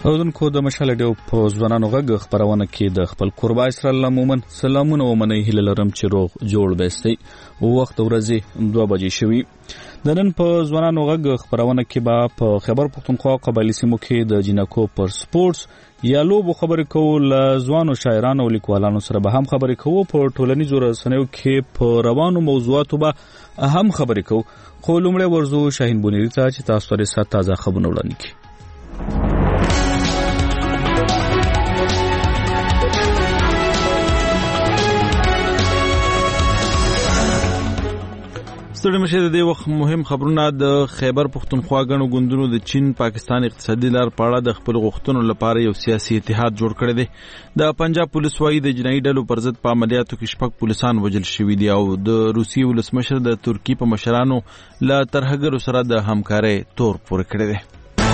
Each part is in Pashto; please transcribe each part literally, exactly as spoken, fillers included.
اودونکو د مشال ډیو په ځوانانو غږ خبرونه کې د خپل قربا اسرائیل مومن سلامونه ومني هله لرم چې روغ جوړ بهستي وخت ورځي دوه بجې شوي د نن په ځوانانو غږ خبرونه کې با په خبر پښتونخوا قبایلی سیمو کې د جنکو پر سپورتس یا لوبو خبرې کول ځوانو شاعرانو او لیکوالانو سره به هم خبرې کوو په ټولنیزو رسنیو کې په روانو موضوعاتو به هم خبرې کوو خو لومړی ورزو شاهین بونیری ته چې تاسو لري سات تازه خبرونه وړاندې کړي. ستړي مشه د دې وخت مهم خبرونه د خیبر پښتونخوا غنو ګوندونو د چین پاکستان اقتصادي لار په اړه د خپل غوښتنو لپاره یو سیاسي اتحاد جوړ کړی دی. د پنجاب پولیس وايي د جنایي ډلو پر ضد په عملیاتو کې شپږ پولیسان وژل شوي دي او د روسي ولسمشر د ترکی په مشرانو له ترهګرو سره د همکارۍ تور پورې کړی دی.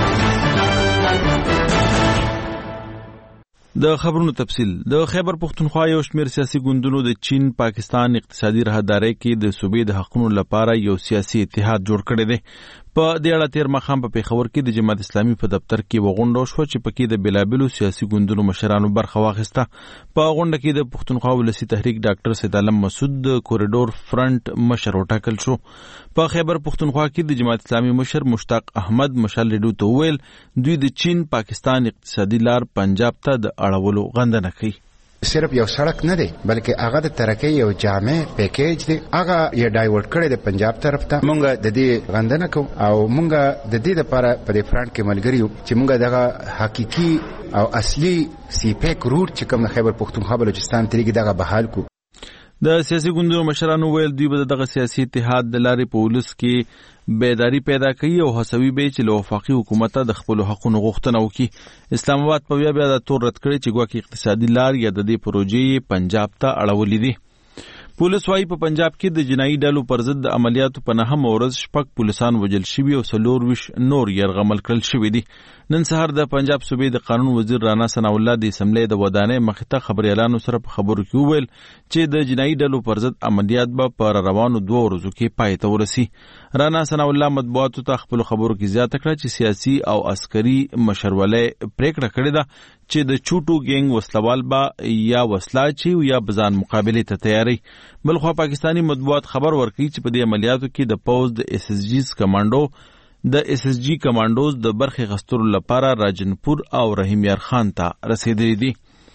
د خبرونو تفصیل د خیبر پښتونخوا یو شمېر سیاسي ګوندونو د چین پاکستان اقتصادي راهدارۍ کې د صوبې د حقونو لپاره یو سیاسي اتحاد جوړ کړی دی. په دې اړه تیر ماښام په پیښور کې د جماعت اسلامي په دفتر کې وغونډه وشوه چې پکې د بېلابېلو سیاسي ګوندونو مشرانو برخه واخیسته. په غونډه کې د پښتونخوا ولسي تحریک ډاکټر سید عالم مسعود د کوریډور فرنٹ مشر وټاکل شو. په خیبر پښتونخوا کې د جماعت اسلامي مشر مشتاق احمد مشال ریډیو ته وویل دوی د چین پاکستان اقتصادي لار پنجاب ته د اړولو غندنه کوي. صرف یو سړک نه دی بلکې هغه د ترقۍ یو جامع پیکیج دی. هغه یې ډایورټ کړی دی پنجاب طرف ته. مونږ د دې غندنه کوو او مونږ د دې لپاره په دې فرنټ کې ملګري یو چې مونږ دغه حقيقي او اصلي سی پیک روټ چې کوم خیبر پښتونخوا بلوچستان تریږي دغه بحال کو. د سیاسي ګوندونو مشرانو ویل دوی به دغه سیاسي اتحاد د لارې په ولس کې بیداری پیدا کوي او هڅوي به چې له وفاقي حکومت د خپل حقوقو غوښتنه وکړي. اسلام آباد په بیا بیا د تور رد کړی چې ګواکې اقتصادي لار یا د دې پروژې پنجاب ته اړولې دي. پولیس وايي په پنجاب کې د جنایي ډلو پر ضد د عملیاتو په نهم ورځ شپږ پولیسان وژل شوي او څلور ویشت نور یرغمل کړل شوي دي. نن سهار د پنجاب صوبې د قانون وزیر رانا ثناء الله د اسمبلې د ودانۍ مخې ته خبريالانو سره په خبرو کې وویل چې د جنایي ډلو پر ضد عملیات به په روانو دوه ورځو کې پای ته ورسي. رانا ثناء الله مطبوعاتو ته خپل خبرو کې زیاته کړه چې سیاسي او عسکري مشرولۍ پریکړه کړې ده چې د چوټو ګینګ وسلوال به یا وسلا چي یا بزان مقابله ته تیاری. بلخوا پاکستانی مطبوعات خبر ورکړي چې په دې عملیاتو کې د پوز د اس اس جی کمانډو د اس اس جی کمانډوز د برخې غسترو لپاره راجنپور او رحیم یار خان ته رسیدلي دي.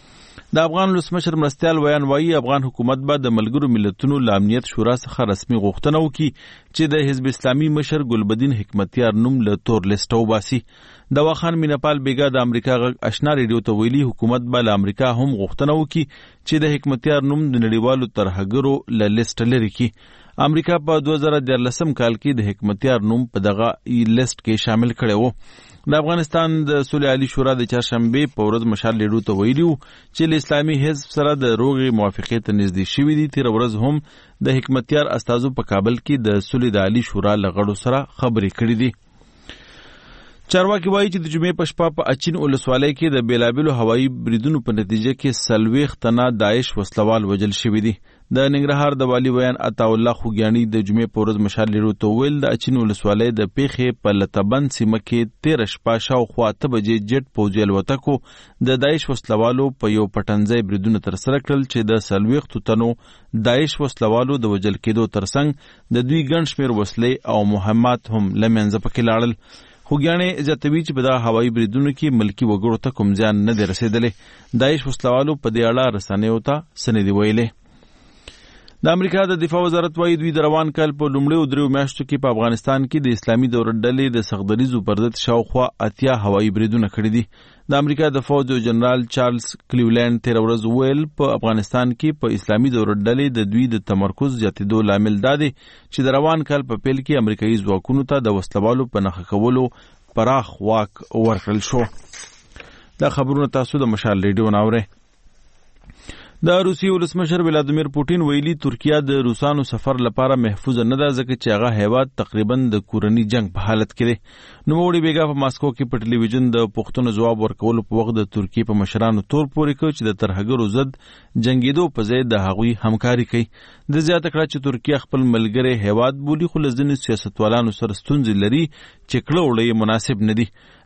د افغان ولسمشر مرستیال ویان وایي افغان حکومت به د ملګرو ملتونو له امنیت شورا څخه رسمي غوښتنه وکړي چې د حزب اسلامي مشر ګلبدین حکمتیار نوم له تور لیسټ وباسي. د واخان مینپال بیګا د امریکا غږ آشنا ریډیو ته ویلي حکومت به له امریکا هم غوښتنه وکړي چې د حکمتیار نوم د نړیوالو ترهګرو له لیسټ لرې کړي. امریکا په دوه زره دیارلسم کال کې د حکمتیار نوم په دغه لیسټ کې شامل کړی و. د افغانستان د صلح عالی شورا د چهارشنبې په ورځ مشال ریډیو ته ویلي و چې له اسلامي حزب سره د روغې موافقې ته نږدې شوي دي. تېره ورځ هم د حکمتیار استازو په کابل کې د صلح د عالی شورا له غړو سره خبرې کړې دي. چارواکي وایي چې د جمعې په شپه په اچین ولسوالۍ کې د بیلابېلو هوایي بریدونو په نتیجه کې څلوېښت تنه داعش وسلوال وژل شوي دي. د ننګرهار د والي ویان عطاالله خوږیاڼي د جمعې په ورځ مشال ریډیو ته وویل د اچین ولسوالۍ د پیښې په لتبند سیمه کې تېره شپه شاوخوا اته بجې جټ پوځي الوتکو د داعش وسلوالو په یو پټنځای بریدونه ترسره کړل چې د څلوېښتو تنو داعش وسلوالو د وژل کېدو ترڅنګ د دوی ګڼ شمېر وسلې او مهمات هم له منځه پکې لاړل. خوږیاڼي زیاتوي چې په دغه هوایي بریدونو کې ملکي وګړو ته کوم زیان نه دی رسېدلی. داعش وسلوالو په دې اړه رسنیو ته څه نه دي ویلي. د امریکا د دفاع وزارت وايي دوی د روان کال په لومړیو دریو میاشتو کې په افغانستان کې د اسلامي دولت ډلې د سخدریزو پر ضد شاوخوا اتیا هوایي بریدونه کړي دي. د امریکا د فوج جنرال چارلز کلیولینډ تېره ورځ وویل په افغانستان کې په اسلامي دولت ډلې د دوی د تمرکز زیاتېدو لامل دا دی چې د روان کال په پیل کې امریکایي ځواکونو ته د وسلوالو په نښه کولو پراخ واک ورکړل شو. دا خبرونه تاسو د مشال ریډیو نه اورئ. د روسي ولسمشر ولادیمیر پوټین ویلي ترکیه د روسانو سفر لپاره محفوظ نه ده ځکه چې هغه هیواد تقریبا د کورني جنگ په حالت کې دی. نوموړي بیګا په ماسکو کې په ټلویزیون د پوښتنو ځواب ورکولو په وخت د ترکیې په مشرانو تور پورې کړ چې د ترهګرو ضد جنگیدو په ځای د هغوی همکاري کوي. د زیاته کړه چې ترکیه خپل ملګری هیواد بولي خو له ځینو سیاستوالانو سره ستونزې لري چې کړه وړه یې مناسب نه دي.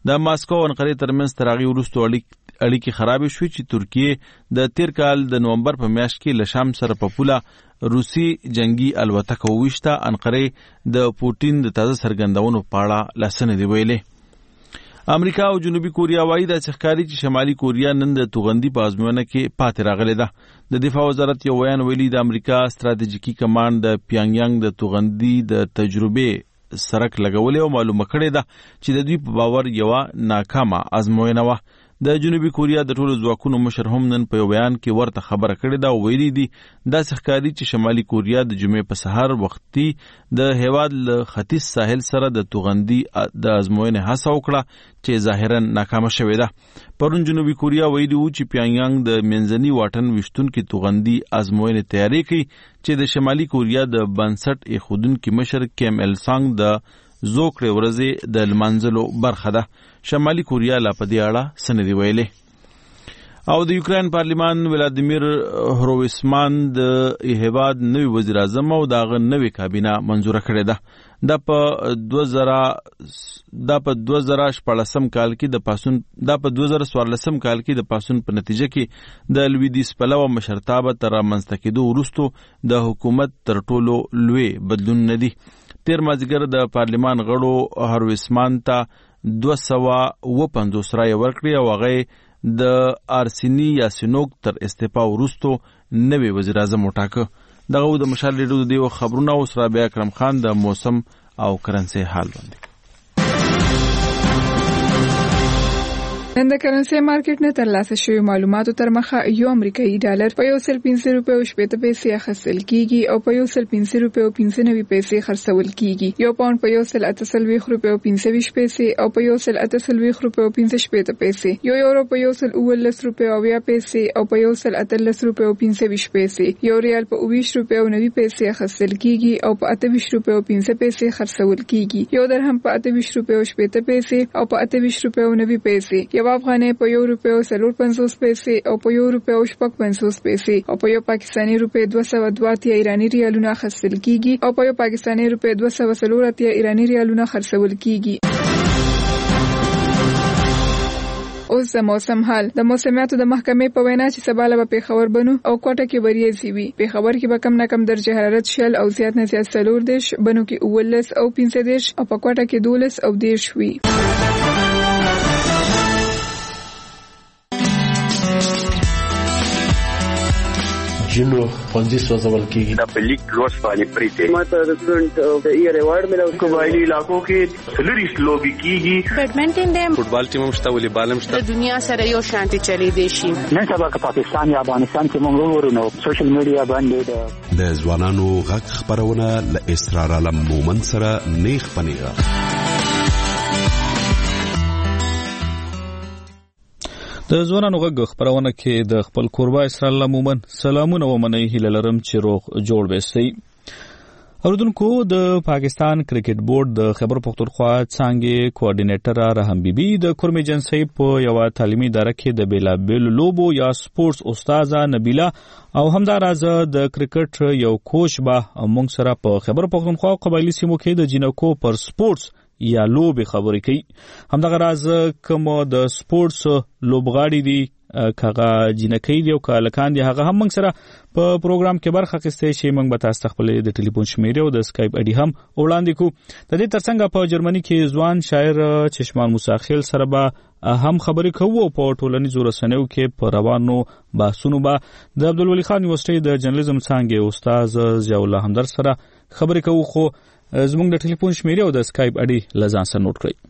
د ماسکو او انقرې ترمنځ تر هغې وروسته اړیکې خرابې شوې چې ترکیې د تیر کال د نومبر په میاشت کې له شام سره په پوله روسي جنگي الوتکه وویشته. انقرې د پوټین د تازه څرګندونو په اړه لاسنې دی ویلې. امریکا او جنوبي کوریا وایي د ښکاري چې شمالي کوریا نن د توغندي په ازموینه کې پاتې راغلې ده. د دفاع وزارت یو بیان ویلي د امریکا ستراتیژیکي کمانډ د پیانګیانګ د توغندي د تجربې سرک لګولې او معلومه کړې ده چې د دوی په باور یوه ناکامه ازموینه وه. د جنوبي کوریا د ټولو ځواکونو مشر هم نن په یو بیان کې ورته خبره کړې ده او ویلي دي داسې ښکاري چې شمالي کوریا د جمعې په سهار وختي د هیواد له ختیځ ساحل سره د توغندي د ازموینې هڅه وکړه چې ظاهرا ناکامه شوې ده. پرون جنوبي کوریا ویلي وو چې پیانګیانګ د منځني واټن ویشتونکي توغندي ازموینې تیاری کوي چې د شمالي کوریا د بنسټ ایښودونکي مشر کیم ایل سانګ د زوکړې ورځې د لمانځلو برخه ده. شمالي کوریا لا په دې اړه څه نه دي ویلي. او د یوکرين پارلمان ولادیمیر هرویسمان د هیواد نوی وزیر اعظم او دغه نوی کابینه منزوره کړې ده. د په دوه زره د په دوه زره شپږلسم کال کې د پاسون د په دوه زره څوارلسم کال کې د پاسون په نتیجه کې د لویدیس پلوه مشرتابه تر منځته کېدو وروسته د حکومت تر ټولو لوی بدلون نه دی. تیر مازیګر د پارلمان غړو هرویسمان ته دوه سوه اوه پنځوس رایې ورکړې او هغه د آرسینی یاسینوک تر استعفا وروسته نوی وزیر اعظم وټاکه. دغه د مشال ریډیو د دیو خبرونه او سره بیا اکرم خان د موسم او کرنسي حال باندې. نن د کرنسي مارکیټ نه ترلاسه شوی معلوماتو تر مخه یو امریکایي ډالر په یو سل پنځه روپیو شپږ پیسې اخیستل کیږي او په یو سل پنځه روپیو پنځه نوي پیسې خرڅول کیږي. یو پاوند په یو سل اته سلويخ روپیو پنځه ویشت پیسې او په یو سل اته سلويخ روپیو پنځه شپږ پیسې. یو یورو په یو سل اوولس روپیو اویا پیسې او په یو سل اتلس روپیو پنځه ویشت پیسې. یو ریال په اوویشت روپیو نوي پیسې اخیستل کیږي او په اته ویشت روپیو پنځه پیسې خرڅول کیږي. یو درهم په اته ویشت روپیو شپږ پیسې او په اته ویشت روپیو نوي پیسې. یو افغانۍ په یو روپیو څلور پنځوس پیسې او په یو روپیو شپږ پنځوس پیسې او په یو پاکستاني روپی دوه سوه دوه اتیا ایرانی ریالونه اخیستل کیږي او په یو پاکستاني روپی دوه سوه څلور اتیا ایرانی ریالونه خرڅول کیږي. اوس د موسم حال. د موسمیاتو د محکمې په وینا چې سبا له پیښور بنو او کوټه کې وریځي وي. پیښور کې به کم نه کم درجه حرارت شل او زیات نه زیات څلور دیش، بنو کې اوولس او پنځه دیش او په کوټه کې دولس او دیش وي. جنو خوندي سوځول کیږي. د پلیک روز باندې پریته ماته د سټډنټ د ایئر ایوارډ ملو قبایلی علاقو کې سلریش لوبي کیږي. بیډمنټن دیم فوټبال ټیم مشته ولې بالم شته. د دنیا سره یو شانتي چلی دی شي. نن سبا که پاکستان یا افغانستان کې موږ ورونو سوشل میډیا باندې د ځوانانو غږ خبرونه ل اسرار علم مومن سره نیخ پنیغه. د ځوانانو غږ خبرونه کې د خپل کوربه اسرائیل عموماً سلامونه ومنئ هیله لرم چې روغ جوړ وسئ. اوردونکو د پاکستان کرکټ بورډ د خیبر پختونخوا څانګې کوارډینیټر رحم بیبي د کورم ایجنسی په یو تعلیمي اداره کې د بیلابل لوبو یا سپورتس استاد نبیله او همداراز د کرکټ یو کوچ به موږ سره په خیبر پختونخوا قبایلی سیمو کې د جنکو پر سپورتس یا لوبي خبرې کوي. همدغه راز کوم د سپورتس لوبغاړي دي کغه جنکی دی او کلکان دی هغه هم موږ سره په پروګرام کې برخه اخیستې شي. موږ به تاسو خپل د ټلیفون شمیره او د اسکایپ اډي هم وړاندې کو. د دې ترڅنګ په جرمني کې ځوان شاعر چشمان موساخیل سره به هم خبرې کوو په ټولنیزو رسنیو کې په روانو بحثونو به د عبدالولي خان یونیورسيټي د جرنالیزم څانګې استاد ضیاء الله همدرد سره خبرې کوو. خو زموږ د ټلیفون شمیره او د اسکایپ اډي لزان سره نوٹ کړئ.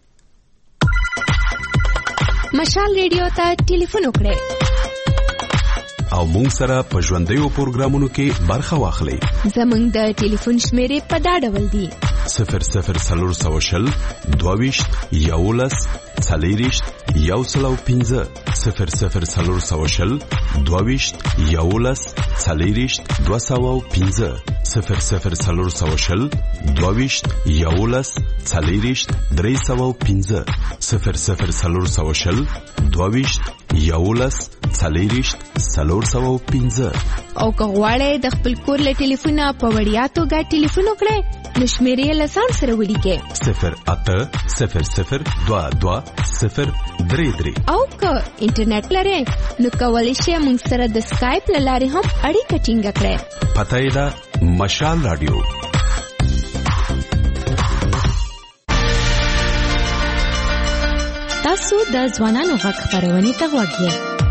مشال ریډیو ته ټلیفون وکړئ او مونږ سره په ژوندیو پروګرامونو کې برخه واخلئ. زموږ د ټلیفون شمیره په دا ډول دی: صفر صفر څلور سوه شل دوه ویشت یولس څلېرویشت یو سل او پنځه صفر صفر څلور سوه شل دوه ویشت یولس څلېرویشت دوه سوه او پنځه صفر صفر څلور سوه شل دوه ویشت یولس څلېرویشت درې سوه او پنځه صفر صفر څلور سوه شل دوه ویشت یولس څلېرویشت څلور سوه او پنځه. او که غواړئ د خپل کور له ټلیفونه په وړیا توګه ټلیفون وکړئ نشمیرې لسان سره ولیکې صفر اته صفر صفر دوه دوه صفر درې درې او که انټرنیټ لرئ نو کولی شئ موږ سره د سکایپ له لارې هم اړیکه ټینګه کړئ. پته یې ده مشال رادیو. تاسو د ځوانانو غږ خپرونې ته غوږ یې.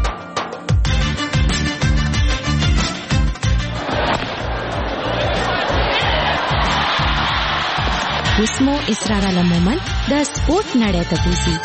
اوس مو اسرار المومن د سپورت نړۍ ته بوځي.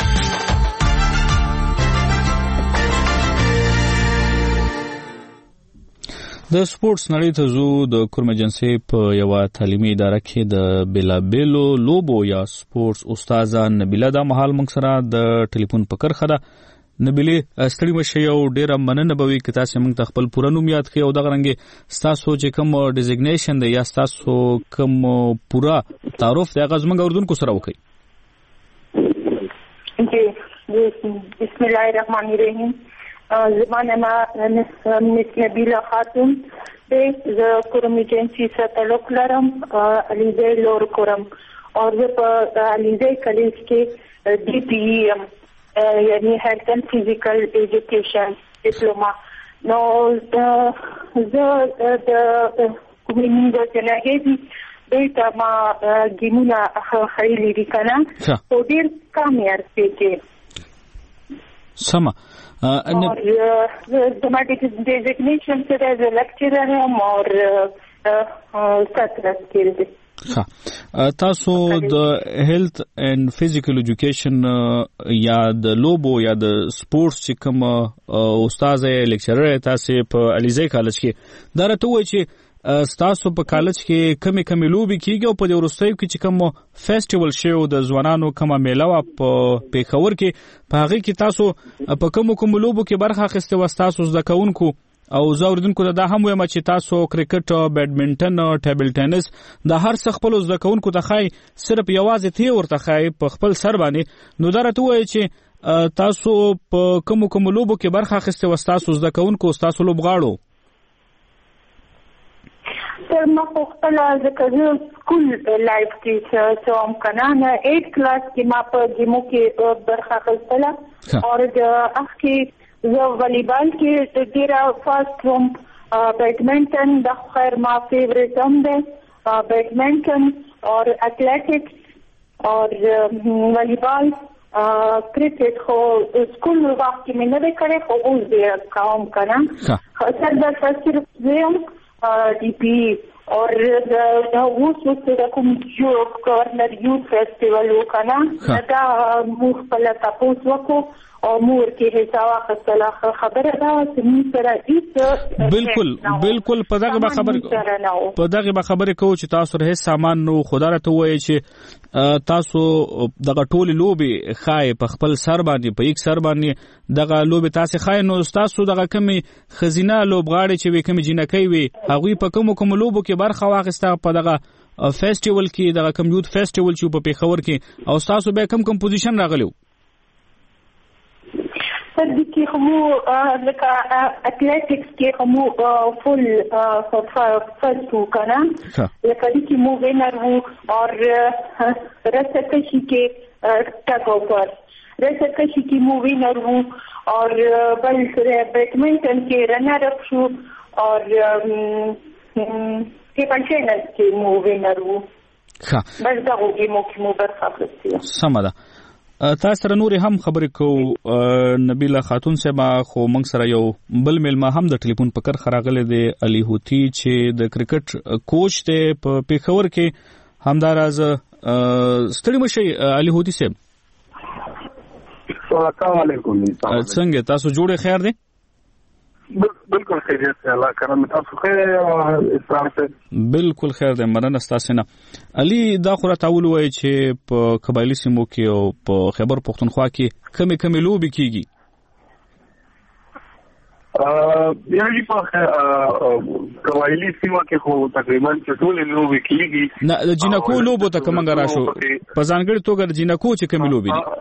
د سپورتس نړۍ ته زو د کورمجنسي په یو تعلیمي اداره کې د بلابلو لوبو یا سپورتس استادان نبیله د محل موږ سره د ټلیفون په کرخه ده. نبیله ستړي مشه یو ډیره مننه به وي که تاسو موږ ته خپل پوره نوم یاد کړئ او دغه رنګ تاسو چې کوم ډیزګنیشن دی یا تاسو کوم پوره تعارف دی هغه زموږ اردوونکو سره وکړئ. جی بسم الله الرحمن الرحیم. زمانه ما مس نبیله خاتون به ز کورمجنسي سره تعلق لرم. علیزه لور کورم او زه په علیزه کلیج کې ډي پی ام یعنی هیلث اینڈ فزیکل ایجوکیشن ډیپلوما. نو زه د کومینګ جنګي دیتا ما ګیمونه خېلې دي کنه او ډیر کامیاب کې سما اور زما ډیزګنیشن سره از لیکچرر هم او ساتره سکیل دي. ها تاسو د هیلث اینڈ فزیکل ایجوکیشن یا د لوبو یا د سپورتس چې کوم استاد یې لیکچرر تاسو په علیزه کالج کې دا راته وایي چې تاسو په کالج کې کمی کمی لوبي کیږي او په دې ورستیو کې چې کوم فیسټیوال شو د ځوانانو کومه میله وا په پیښور کې په هغه کې تاسو په کوم کوم لوبو کې برخه اخیسته و تاسو زده کوونکو او زوردونکو دا هم وایم چې تاسو کرکټ بیډمنټن ټیبل ټینس د هر څه خپل زده کوونکو ته خای صرف یوازې تی ورته خای په خپل سر باندې نو درته وایي چې تاسو په کوم کوم لوبو کې برخه اخیسته و تاسو زده کوونکو تاسو لوبغاړو سر ما خپل ځکه سکول لایف کې چې هم کنه نه ایټ کلاس کې ما په ګیمو کې برخه اخیستله او د اخ کې زه والیبال کې ډیره فاست وم. بیډمنټن د خیر ما فیوریټ هم ده بیډمنټن او اتلیټکس او والیبال. کرکټ خو سکول وخت کې مې نه کړې خو اوس دې کوم کنه سر د فاستر زم D P और वो सोचते थे कि जो गवर्नर यूथ फेस्टिवल हो का ना नदा मुख पला तापोस वको और मोर के हिसाब खसला खबर دا سمي سره هیڅ بالکل بالکل په دغه خبر په دغه خبره کو چې تاسو ره سامان نو خدای راته وایي چې تاسو دغه ټول لوبي خای په خپل سر باندې په یک سر باندې دغه لوبي تاسو خای نو تاسو دغه کمی خزینه لوبغاړي چې وي کمی جنکې وي هغه په کوم کوم لوبو کې برخه واخیسته په دغه فیسټیوال کې دغه کم یوت فیسټیوال چې په پیښور کې او تاسو به کم کم پوزیشن راغلیو. سر کې هم لکه اتلیټکس کې هم فل فرست وکړه لکه دې مو وینر وو او رسکشي کې ټاګ اوپر رسکشي کې مو وینر وو او بل بیډمنټن کې رنر اپ شو او ټیبل ټینس کې مو وینر وو. ها بس دا وګي مو کې مو برخه اخیستې. سم ده. تاسو سره نور هم خبرې کو نبیله خاتون صاحب خو موږ سره یو بل ملما هم د ټلیفون پکر خراغله دی علي هوتی چې د کرکټ کوچ دی په پیښور کې همداراز ستړي مشي علي هوتی صاحب. السلام علیکم. څنګه تاسو جوړه خیر دی؟ بالکل خیریت دی الله کرم تاسو خیر اسلام ته بالکل خیر دی مننه تاسو نه. علي دا خو راټول وای چې په قبایلی سیمو کې او په خیبر پختونخوا کې کمی کمی لوبي کیږي. ا یعنی په قبایلی سیمو کې خو تقریبا ټول لوبي کیږي. نه د جنکو لوبو ته کومه راشو په ځانګړي توګه د جنکو چې کمی لوبي دي.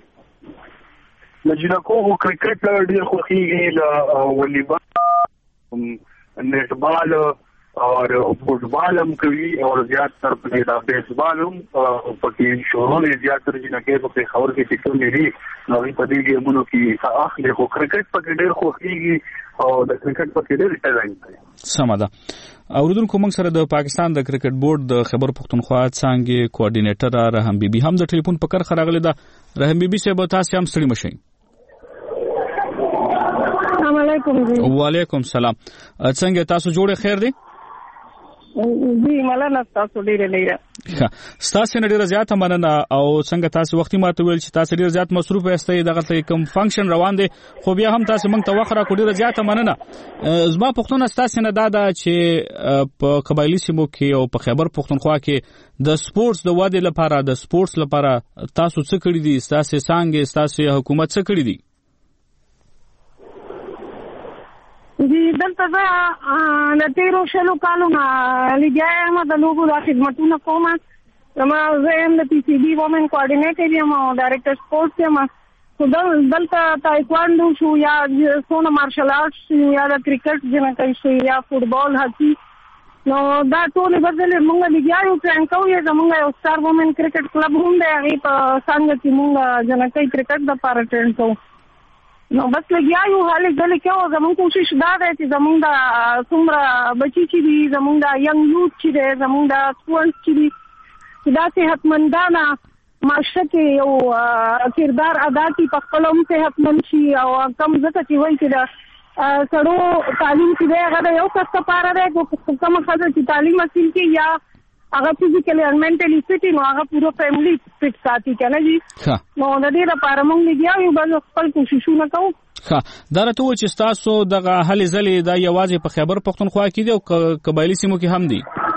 لجنکو کرکټ ډیر خوخیږي د والیبال نېټبال اور فوټبال هم کوي او زیات تر په دا بیسبال هم پکې شورونه زیات تر جنکې په خبر کې چې کوم لري نو په دې ګیمونو کې اخلي خو کرکټ پکې ډېر خوښيږي او د کرکټ پکې ډېر ټالنټ دی. سم ده. اوردونکو موږ سره د پاکستان د کرکټ بورډ د خیبر پختونخوا څنګه کوارډینیټر رحم بیبي هم د ټلیفون په کار خراغله ده. رحم بیبي صاحب تاسو هم ستړي مشئ. السلام علیکم. وعلیکم السلام. څنګه تاسو جوړه خیر دی؟ جی مننه تاسو ډیره ډیره. ښه تاسو نه ډیره زیاته مننه او څنګه تاسو وختي ماته ویل چې تاسو ډیره زیات مصروف یاستئ دغه ته کوم فنکشن روان دي خو بیا هم تاسو موږ ته وخت را کوډیره زیاته مننه. زما پښتون تاسو نه دادا چې په قبایلی سیمو کې او په خیبر پختونخوا کې د سپورتس د وادي لپاره د سپورتس لپاره تاسو څه کړی دي؟ تاسو څنګه تاسو حکومت څه کړی دي؟ جی دلته دا د تیرو شلو کالو نه لګیا یم د لوګو د خدمتونو کوم. زما زه یم د پی سی بي وومن کوارډینیټر یم او ډایرکټر سپورټس یم. خو دلته تایکوانډو شو یا سونه مارشل آرټس شو یا د کرکټ جنکۍ شو یا فوټبال هاکي نو دا ټولې بدلې مونږ لګیا یو پلان کوو. زمونږ یو سټار وومن کرکټ کلب هم دی هغې په څنګه کې مونږ جنکۍ کرکټ دپاره ټرین کوو نو بس لګیا یو حالې ځلې کوو. زمونږ کوشش دا دی چې زمونږ د څومره بچي چې دي زمونږ د ینګ یوث چې دی زمونږ د سټوډنټس چې دي چې دا صحتمندانه معاشره کې یو کردار ادا کړي په خپله هم صحتمند شي او کم ځکه چې وایي چې د سړو تعلیم چې دی هغه د یو کس لپاره دی کومه ښځه چې تعلیم حاصل کړي یا هغه فزیکلی او منټلی فټ نو هغه پوره فیملی فټ ساتي کنه جی. نو د دې لپاره موږ لګیا یو بل خپل کوششونه کوو. ښه دا راته و چې تاسو دغه هلې ځلې دا یوازې په خیبر پختونخوا کې دی او قبایلي سیمو کې هم دی؟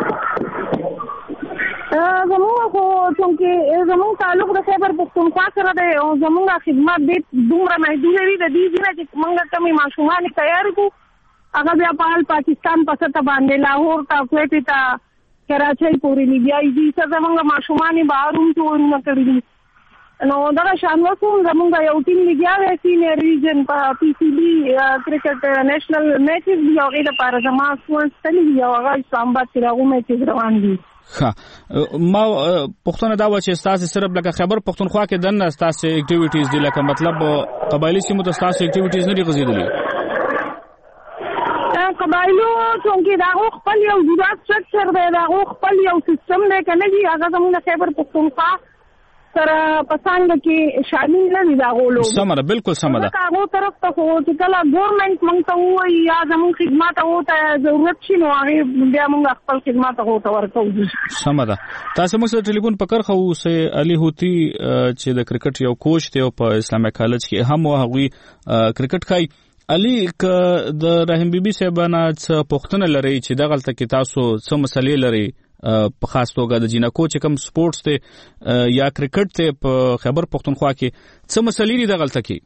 زموږ خو چونکې زموږ تعلق د خیبر پختونخوا سره دی او زموږ خدمات ډېر دومره محدوده دي د دې ځینه چې موږ کمې ماشومان تیار کړو هغه بیا په حال پاکستان په سطح باندې لاهور ته کویټې ته کراچۍ پورې لګیایي دي. څه زموږ ماشومان یې بهر هم ټورونه کړي دي نو دغه شان اوس هم زموږ یو ټیم لګیا دی سینیر ریجن په پی سی بي کرکټ نیشنل میچز دي او هغې لپاره زما سټوډنټس تللي دي او هغه اسلام آباد کې د هغو میچز روان دي. ښه ما پوښتنه دا وه چې ستاسې صرف لکه خیبر پختونخوا کې دننه ستاسې اکټیویټیز دي لکه مطلب قبایلي سیمو ته ستاسې اکټیویټیز نه دي غځېدلي؟ قبایلو چونکې د هغو خپل یو جدا سټرکچر دی د هغو خپل یو سیستم دی که نه دي هغه زموږ د خیبر پختونخوا سره په څانګه کې شامل نه دي د هغو لوبې. سمه ده بالکل سمه ده. هغو طرف ته خو چې کله ګورنمنټ موږ ته ووایي یا زموږ خدمات هغو ته ضرورت شي نو هغې بیا موږ خپل خدمات هغو ته ورکوو. سمه ده. تاسو موږ سره ټلیفون په کرښه اوسئ. علي هوتي چې د کرکټ یو کوچ دی او په اسلامي کالج کې هم هغوی کرکټ ښایي. علي که د رحیم بیبي صاحب نه څه پوښتنه لرئ چې دغلته کې تاسو څه مسلې لرئ په خاص توګه د جینکو چې کوم سپورټس دی یا کرکټ دی په خیبر پختونخوا کې څه مسلې دي دغلته کې؟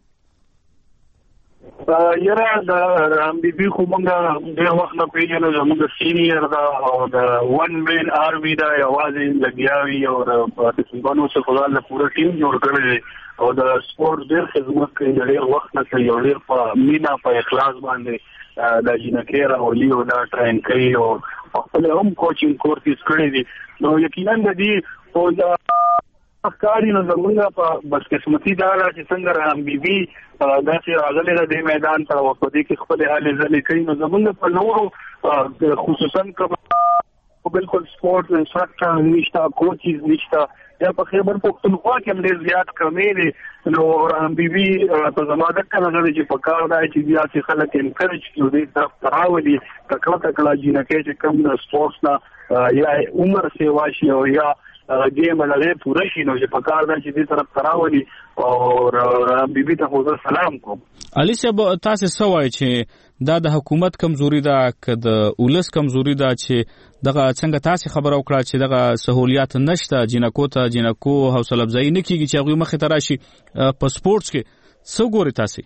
یاره د رحیم بیبي خو موږ ډېر وخت نه پېژنو زموږ سینیر ده او د ون مین آرمي ده یوازې لګیا وي او د پښتونخوا څخه خو دا پوره ټیم جوړ کړی دی او د سپورټ ډېر خدمت کوي د ډېر وخت نه کوي او ډېر په مینا په اخلاص باندې د جینکې راولي او دا ټرین کوي او خپل هم کوچینګ کورسز کړی دي. نو یقینا د دې خو د افکاري نو زموږ په بدقسمتي دا ده چې څنګه رحیم بیبي داسې راغلی ده دې میدان ته او په دې کې خپلې هلې ځلې کوي نو زموږ په نورو خصوصا که بالکل سپورټ انسټرکټر نشته کوچز نشته یا په خیبر پختونخوا کې هم ډېر زیات کمې دي نو رحیم بیبي په زما دقه نظر دی چې په کار دی چې بیا چې خلک انکرج کړي دې طرف ته راولي تکړه تکړه جینکۍ چې کوم د سپورټس نه یا عمر سیوا شي او یا ګیم لږه پوره شي نو چې په کار دی چې دې طرف ته راولي او رحیم بیبي ته خو زه سلام کوم. علي صاحب تاسو څه وایئ چې دا د حکومت کمزوري ده که د ولس کمزوري ده چې دغه څنګه تاسو خبره وکړه چې دغه سہولیات نشته جینکو ته جینکو حوصله افزایي نه کیږي چې هغوی مخې ته راشي په سپورټس کې څه ګورئ تاسې؟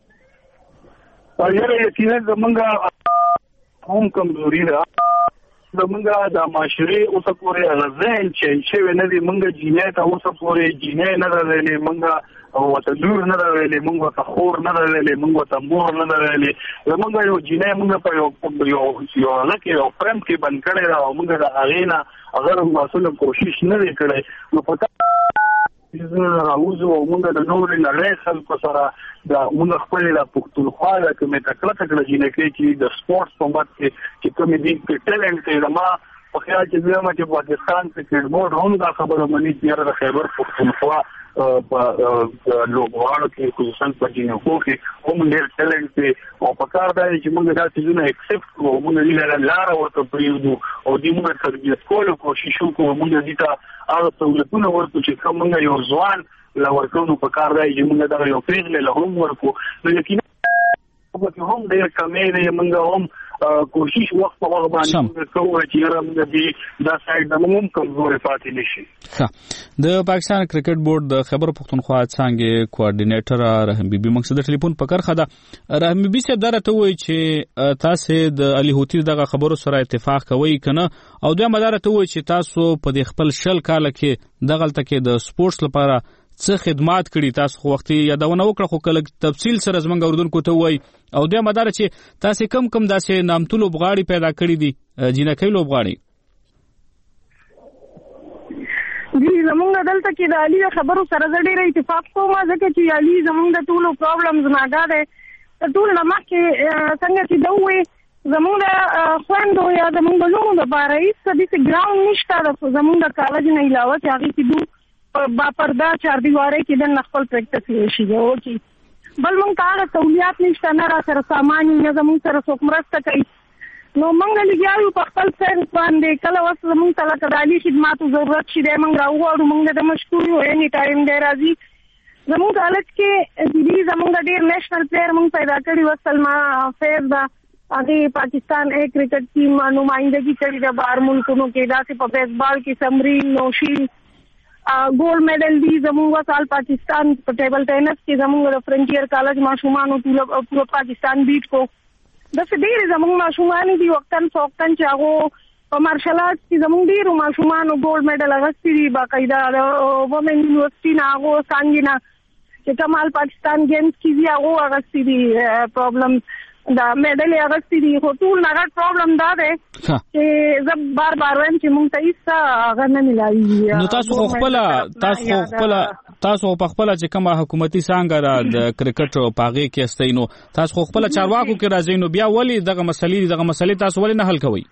یاره یقینا زمونږ هم کمزوري ده زمونږ د معاشري اوسه پورې غزین چې شوی نه دی مونږ جینې ته اوسه پورې جینې نه درلې مونږ او ته لور نه درلې مونږ ته خور نه درلې مونږ ته مور نه درلې زمونږ یو جینې مونږ په یو یو یو لکه یو فرم کې بند کړی دا مونږ د هغې نه هغه مسؤل کوشش نه دی کړی نو پته راوځو او مونږ د نورې نړۍ خلکو سره د مونږ خپل د پښتونخوا د کومې تکړه تکړه جینکې چې د سپورټس په مت کې چې کومې دي په ټیلنټ کې ما په خیال چې زما چې پاکستان کرکټ بورډ هم دا خبره مني چې د خیبر پښتونخوا په لوبغاړو کې خصوصا په جینکو کې هم ډېر ټیلنټ دی او په کار دی چې مونږ دا څیزونه اکسپټ کړو مونږ یې لاره ورته پرېږدو او دې مونږ تربیت کولو کوشش وکړو مونږ دې ته هغه سهولتونه ورکړو چې کوم مونږ یو ځوان لا ورکړو په کار دی چې مونږ دا یو پیغله له هم ورکو نو یقینا په هم ډېر کمې دی مونږ هم کوشش وخت په وخت باندې کوو چې موږ دې دا سایډ د موږ کمزوري پاتې نشي. ښه د پاکستان کرکټ بورډ د خیبر پښتونخوا څنګه کوارډینیټر رحیم بیبي موږ د ټلیفون په کرخه ده رحیم بیبي صاحب درته وایي چې تاسو د علي هوتی دغه خبرو سره اتفاق کوي کنه او دوی مدارته وایي چې تاسو په د خپل شل کال کې دغلت کې د سپورتس لپاره څه خدمات کړي تاسو خو وخت یادونه وکړه خو کله تفصیل سره زمونږ اوردونکو ته وایي او دوی مدار چې تاسو کم کم داسې نامتو لوبغاړي پیدا کړي دي جینکې لوبغاړي دی زمونږ دلته کې د علي خبرو سره ډېر اتفاق کوم ځکه چې علي زمونږ د ټولو پرابلمز نه دا ده ټول نه مخکې څنګه چې دوی زمونږ د خویندو یا زمونږ د لوڼو دپاره هېڅ داسې ګراوند نشته زمونږ د کالج نه علاوه چې هغې کې دوی با پردا چار دیواره کې د خپل پریکټس وشي او چې بل مونږ ته هغه سہولیات نشته نه را سره سامان نه زمونږ سره څوک مرسته کوي نو مونږ لګیاو په خپل سنس باندې کله وخت زمونږ ته لکه د علي خدماتو ضرورت شي دی مونږ راوغواړو مونږ د مشکور یو اني ټایم دی راځي زمونږ کالج کې دي زمونږ ډېر نیشنل پلیر مونږ پیدا کړي و سلما فیض دا هغې پاکستان اے کرکټ ټیم نمائندګي کړې ده بهر ملکونو کې داسې په بیسبال کې سمرین نوشین ګولډ میډل دی زموږ سال پاکستان په ټیبل ټینس کې زموږ د فرنټیر کالج ماشومانو ټول پورا پاکستان بیټ کو د ډېر زموږ ماشومان دي وختن فوختن چې هغه په مارشل آرټس کې زموږ ډېر ماشومانو ګولډ میډل اخیستی دي باقاعده د وومن یونیورسيټي نه هغه څنګه نه چې کمال پاکستان گیمز کې دی هغه اخیستی دي پرابلم دا میډل اخیستی دي خو ټول نه پرابلم دا ده چې زه بار بار وایم چې مونږ ته هیڅ هغه نه ملایي نو تاسو خو خپل تاسو خپل تاسو په خپل چې کومه حکومتي څنګه د کرکټ په هغه کې استئ نو تاسو خو خپل چارواکو کې راځي نو بیا ولی دغه مسلې دغه مسلې تاسو ولی نه حل کوئ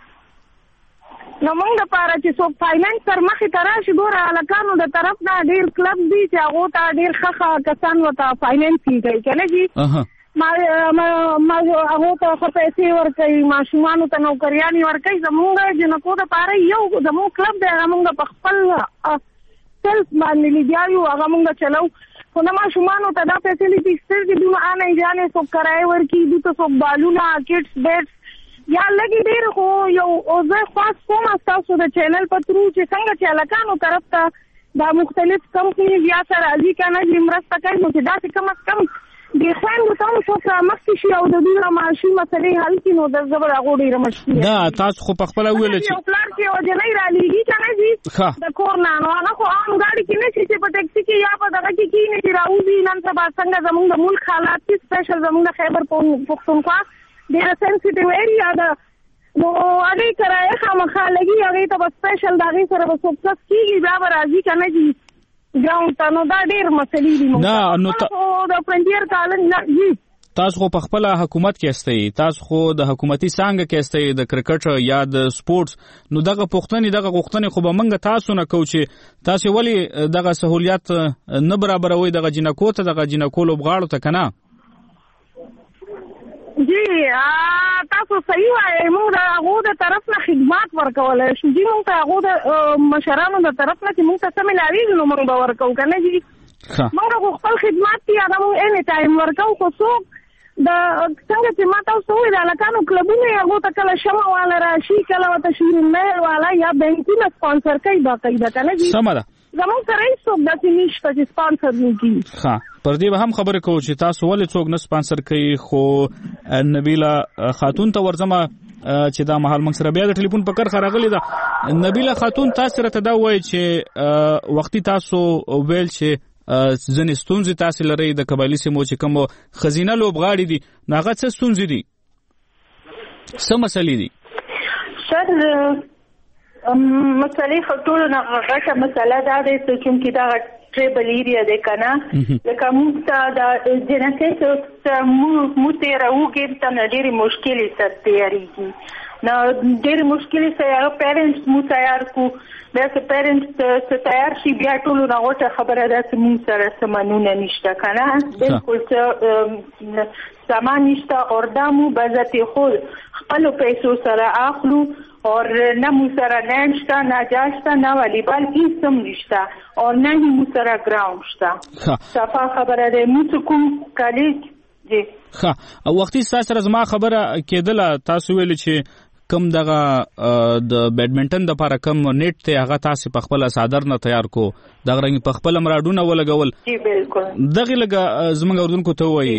نو موږ لپاره چې څوک فاینانس تر مخې ته راشي ګوره هلکانو د طرف نه ډېر کلب دي چې هغو ته ډېر ښه ښه کسان ورته فاینانس کوي که نه جي ما ما هغه ته خو پیسې ورکوي ماشومانو ته نوکریانې ورکوي زمونږ جنکو دپاره یو زمونږ کلب دی هغه مونږ په خپل سیلف باندې لګیا یو هغه مونږ چلو خو نه ماشومانو ته دا فیسیلیټي شته چې دوی آنې جانې څوک کرایه ورکړي دوی ته څوک بالونه کټس بیټس یا لږې ډېر خو یو زه خواست کوم ستاسو د چینل په ترو چې څنګه چې هلکانو طرف ته دا مختلف کمپنیز یا سره راځي که نه چې مرسته کوي نو چې داسې کم از کم د خویندو ته هم څوک رامخکې شي او د دوی معاشي مسلې حل کړي نو د زه به د هغو ډېره مشکل دا تاسو خو پخپله وویله چې یو پلار چې یوه جنۍ رالېږي که نه ځي د کور نه نو هغه خو عام ګاډي کې نه شي چې په ټیکسي کې یا په دغه کې کښېني چې راوځي نن سبا څنګه زموږ د ملک حالات کې سپیشل زموږ د خیبر پښتونخوا ډېره سینسیټیو ایریا ده نو هغې کرایه خامخا لګي هغې ته به سپیشل د هغې سره به څوک کس کېږي بیا به راځي که نه ځي ګراوند ته نو دا ډېر مسلې دي نه نو د فرنټیر کالج نه جي تاسو خو په خپل حکومت کې استئ تاسو خو د حکومتي څنګه کې استئ د کرکټ یا د سپورتس نو دغه پوښتنې دغه غوښتنې خو به موږ تاسو نه کوو چې تاسو ولی دغه سہولیت نه برابروي دغه جنکو ته دغه جنکو لوبغاړو ته کنه جی تاسو صحیح وایئ موږ د هغو د طرف نه خدمات ورکولی شو جی موږ ته هغو د مشرانو د طرف نه چې موږ ته څه ملاوېږي نو موږ به ورکوو که نه جي موږ خو خپل خدمات دي هغه موږ اني ټایم ورکوو خو څوک د څنګه چې ما تاسو ووایي د هلکانو کلبونه یې هغو ته کله شمع والا راشي کله ورته شیرین مهر والا یا بینکونه سپانسر کوي باقاعده که نه جي سمه ده زموږ سره هېڅوک داسې نشته چې سپانسر وکړي ښه پر دې به هم خبرې کوو چې تاسو ولې څوک نه سپانسر کوي خو نبیله خاتون ته ورځمه چې دا مهال موږ سره بیا د ټلیفون په کرخه راغلی ده. نبیله خاتون تاسو راته دا وایي چې وختي تاسو ویل چې ځنې ستونزې تاسو لرئ د قبایلي سیمو چې کوم خزینه لوبغاړي دي نو هغه څه ستونزې دي څه مسلې دي؟ سر مسلې خو ټولو نه غټه مسله دا دی چې دا ټریبل ایریا دی که نه لکه موږ ته د جنکۍ ته موږ تېروږي ته نه ډېرې مشکلې سره تیارېږي نو ډېرې مشکلې سره هغه پیرنټس مو تیار کړو داسې پیرنټس ته تیار شي بیا ټولو نه غوټه خبره ده چې موږ سره څه منونه نشته که نه بلکل څه سامان نشته اور دا مو بذاتې خود خپلو پیسو سره اخلو اور نه مو سره نینډ شته نه جا شته نه والیبال هیڅ هم نشته اور نه هی مو سره ګراوند شته صفا خبره ده مو څه کوم کالج جی ښه وختي ستاسو سره زما خبره کېدله تاسو ویل چې کم دغه د بیډمنټن د لپاره کم نیټ ته هغه تاسو په خپل صادر نه تیار کو دغه رنګ په خپل مراډونه ولګول جی بالکل دغه لګه زمونږ اردوونکو ته وایي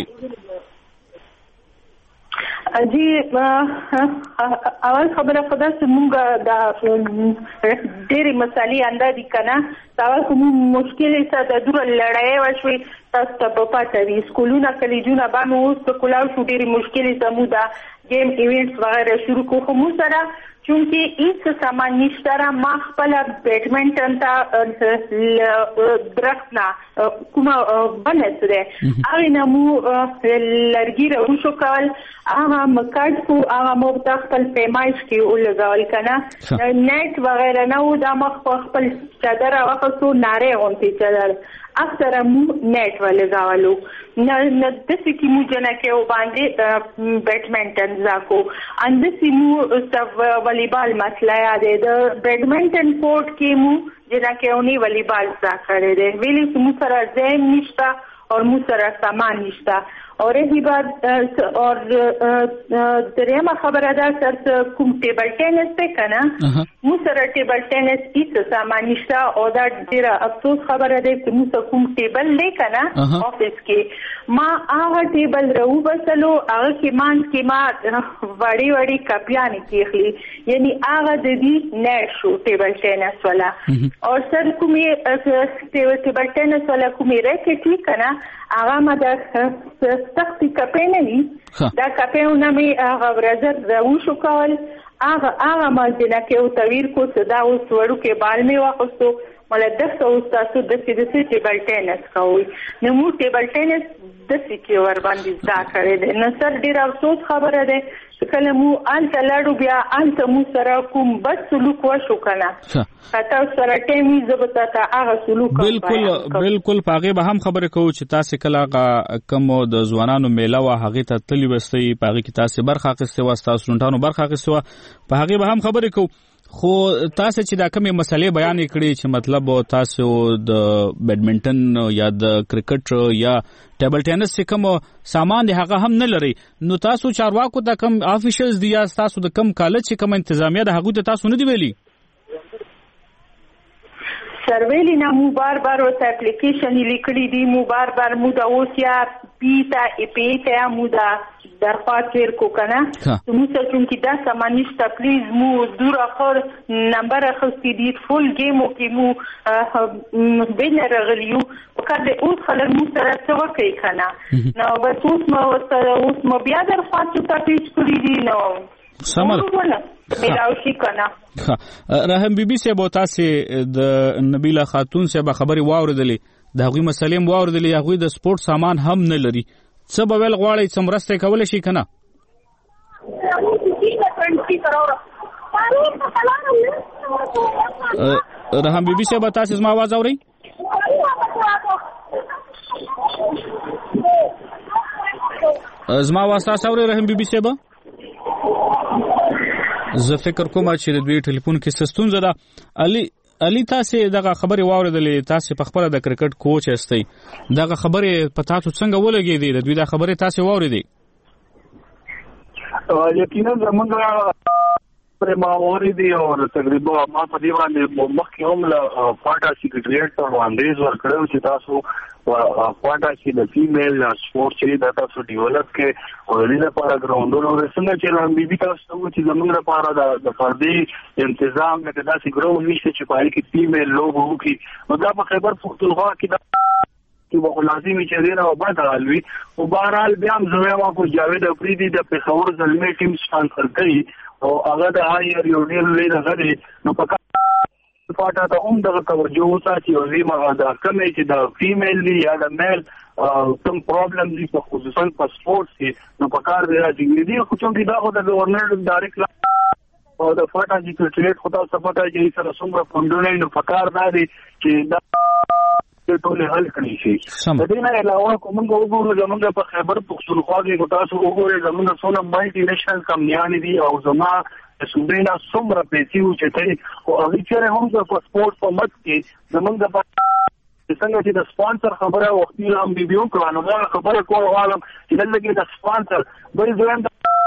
جی اول خبره خدا چې موږ د ډېرې مسالې اندازې که نه اول خو موږ مشکلې سره د دوره لړۍ وشوې تاسو ته به پته وي سکولونه کلیجونه به مو اوس په کلاو شو ډېرې مشکلې سره موږ د گیم ایونټس وغیره شروع کړو خو موږ سره چونکې هیڅ سامان نشته را ما خپله بیډمنټن ته درخت نه کومه بنه څه دی هغې نه مو لرګي راوشو کول هغه مکټ کو هغه مو ته خپل پیمایش کې ولګول که نه نیټ وغیره نه و دا ما خپل چادر واخیستو نارې غوندې چادر اکثره مو نیټ ولګولو نه داسې کې مو جنکۍ باندې بیډمنټن زده کو انداسې مو والیبال مسله یادې د بیډمنټن کورټ کې مو جنکۍ والیبال زده کړی دی ویلې چې مو سره ذهن نشته اور مو سره سامان نشته اور رہی بات اور درېیمه خبره ده سر کوم ټیبل ټینس دی که نه مو سره ټیبل ټینس هیڅ سامان نشته او دا ډېره افسوس خبره دی چې مو سره کوم ټیبل دی که نه آفس کې ما هغه ټیبل راوبسلو هغه کې منځ کې ما وړې وړې کپیانې کېښلي یعنې هغه د دې نیټ شو ټیبل ټینس والا او سر کومې ټیبل ټینس والا کومې ریکټ وي که نه هغه ما د سختې کپۍ نه وي دا کپیونه مې هغه ورځ راوشو کول هغه هغه ما جنکیو تغییر کو چې دا اوس وړوکی بال مې واخیستو مله داسې اوس تاسو داسې داسې ټیبل ټینس کوئ نو موږ ټیبل ټینس داسې کې ورباندې زده کړی دی نو سر ډېر افسوس خبره دی چې کله مو هلته لاړو بیا هلته مو سره کوم بد سلوک وشو که نه که تاسو سره ټایم وي زه به تاته هغه سلوک بالکل بالکل په هغې به هم خبرې کوو چې تاسې کله هغه کوم د ځوانانو میله وه هغې ته تللي وستئ په هغې کې تاسې برخه اخیستې وه ستاسو سټوډنټانو برخه اخیستې وه په هغې به هم خبرې کوو خو تاسو چې دا کومې مسلې بیان کړې چې مطلب تاسو د بیډمنټن یا د کرکټ یا ټیبل ټینس چې کوم سامان دی هغه هم نه لري نو تاسو چارواکو ته کوم افیشلز دی یا تاسو د کوم کالج چې کوم انتظامیه د هغه ته تاسو نه دی ویلي سرویلی نه مو بار بار ورته اپلیکیشن لیکلی دي مو بار بار مو د اوس یا پی ته ای پی ته مو د درخواست ورکو کنه مو څه چونکی دا سامان نشته پلیز مو دور اخر نمبر اخستې دي فول گیمو کې مو بین راغلیو وکړه اوس خلک مو سره څه وکړي کنه نو بس اوس مو سره اوس مو بیا درخواست ته پیش کړی دي نو سمال میراوشي کنه رحم بی بی سے بوتا سے د نبیله خاتون سے به خبري واوردلې د هغوی مسلې واوردلې هغوی د سپورت سامان هم نه لري څه به ویل غواړئ څه مرسته کولی شي که نه رحم بی بی صاحب تاسې زما آواز اورئ زما آواز تاسو اورئ رحم بی بی صاحب زه فکر کوم چې د دوی ټلیفون کې څه ستونزه ده علي علي تاسې دغه خبرې واورېدلې تاسې په خپله د کرکټ کوچ یاستئ دغه خبرې په تاسو څنګه ولګېدې د دوی دا خبرې تاسې واورېدې یقینا زمونږ پرې ما واورېدې او تقریبا ما په دې باندې مخکې هم له پاټا سیکریټریټ ته وړاندیز ورکړی چې تاسو خواته چې د فیمیل سپورت چې د تاسو ډیولپ کې او د دې لپاره ګراوندونو څنګه چې رامبي بي تاسو چې زموږ لپاره د فردي تنظیم د داسې ګراوند نشته چې پای کې فیمیل لوبو وکړي نو دا په خیبر پختونخوا کې چې به لازمي چې دی نو باید غالوي او بهرحال بیا هم زه وایم کو جاوید افریدي د پېښور زلمي ټیم سپانسر کوي او هغه د هایر یو ډیر لوی دغه دی نو په فاټا ته هم دغه توجه وساتي او زما دا کمې چې د فیمیل دی یا د میل کوم پرابلم دي په خصوصا په سپورت کې نو په کار دی چې دی خو چې دا خو د گورنر ډایرکټ او د فاټا سیکریټریټ خو تاسو پته چې سره څومره فندونه نو په کار دی چې دا ټول حل کړی شي د دې نه علاوه کوم وګورو زمونږ په خیبر پختونخوا کې تاسو وګورئ زمونږ څونه مالټي نېشنل کمپنیان دي او زما سومرینا څومره پیسې و چې ته او هغه چې هم د پاسپورت په مت کې زمونږ په څنګه چې د سپانسر خبره وختي هم بي بي وکړه نو دا خبره کوم عالم چې دلته د سپانسر بل ځوان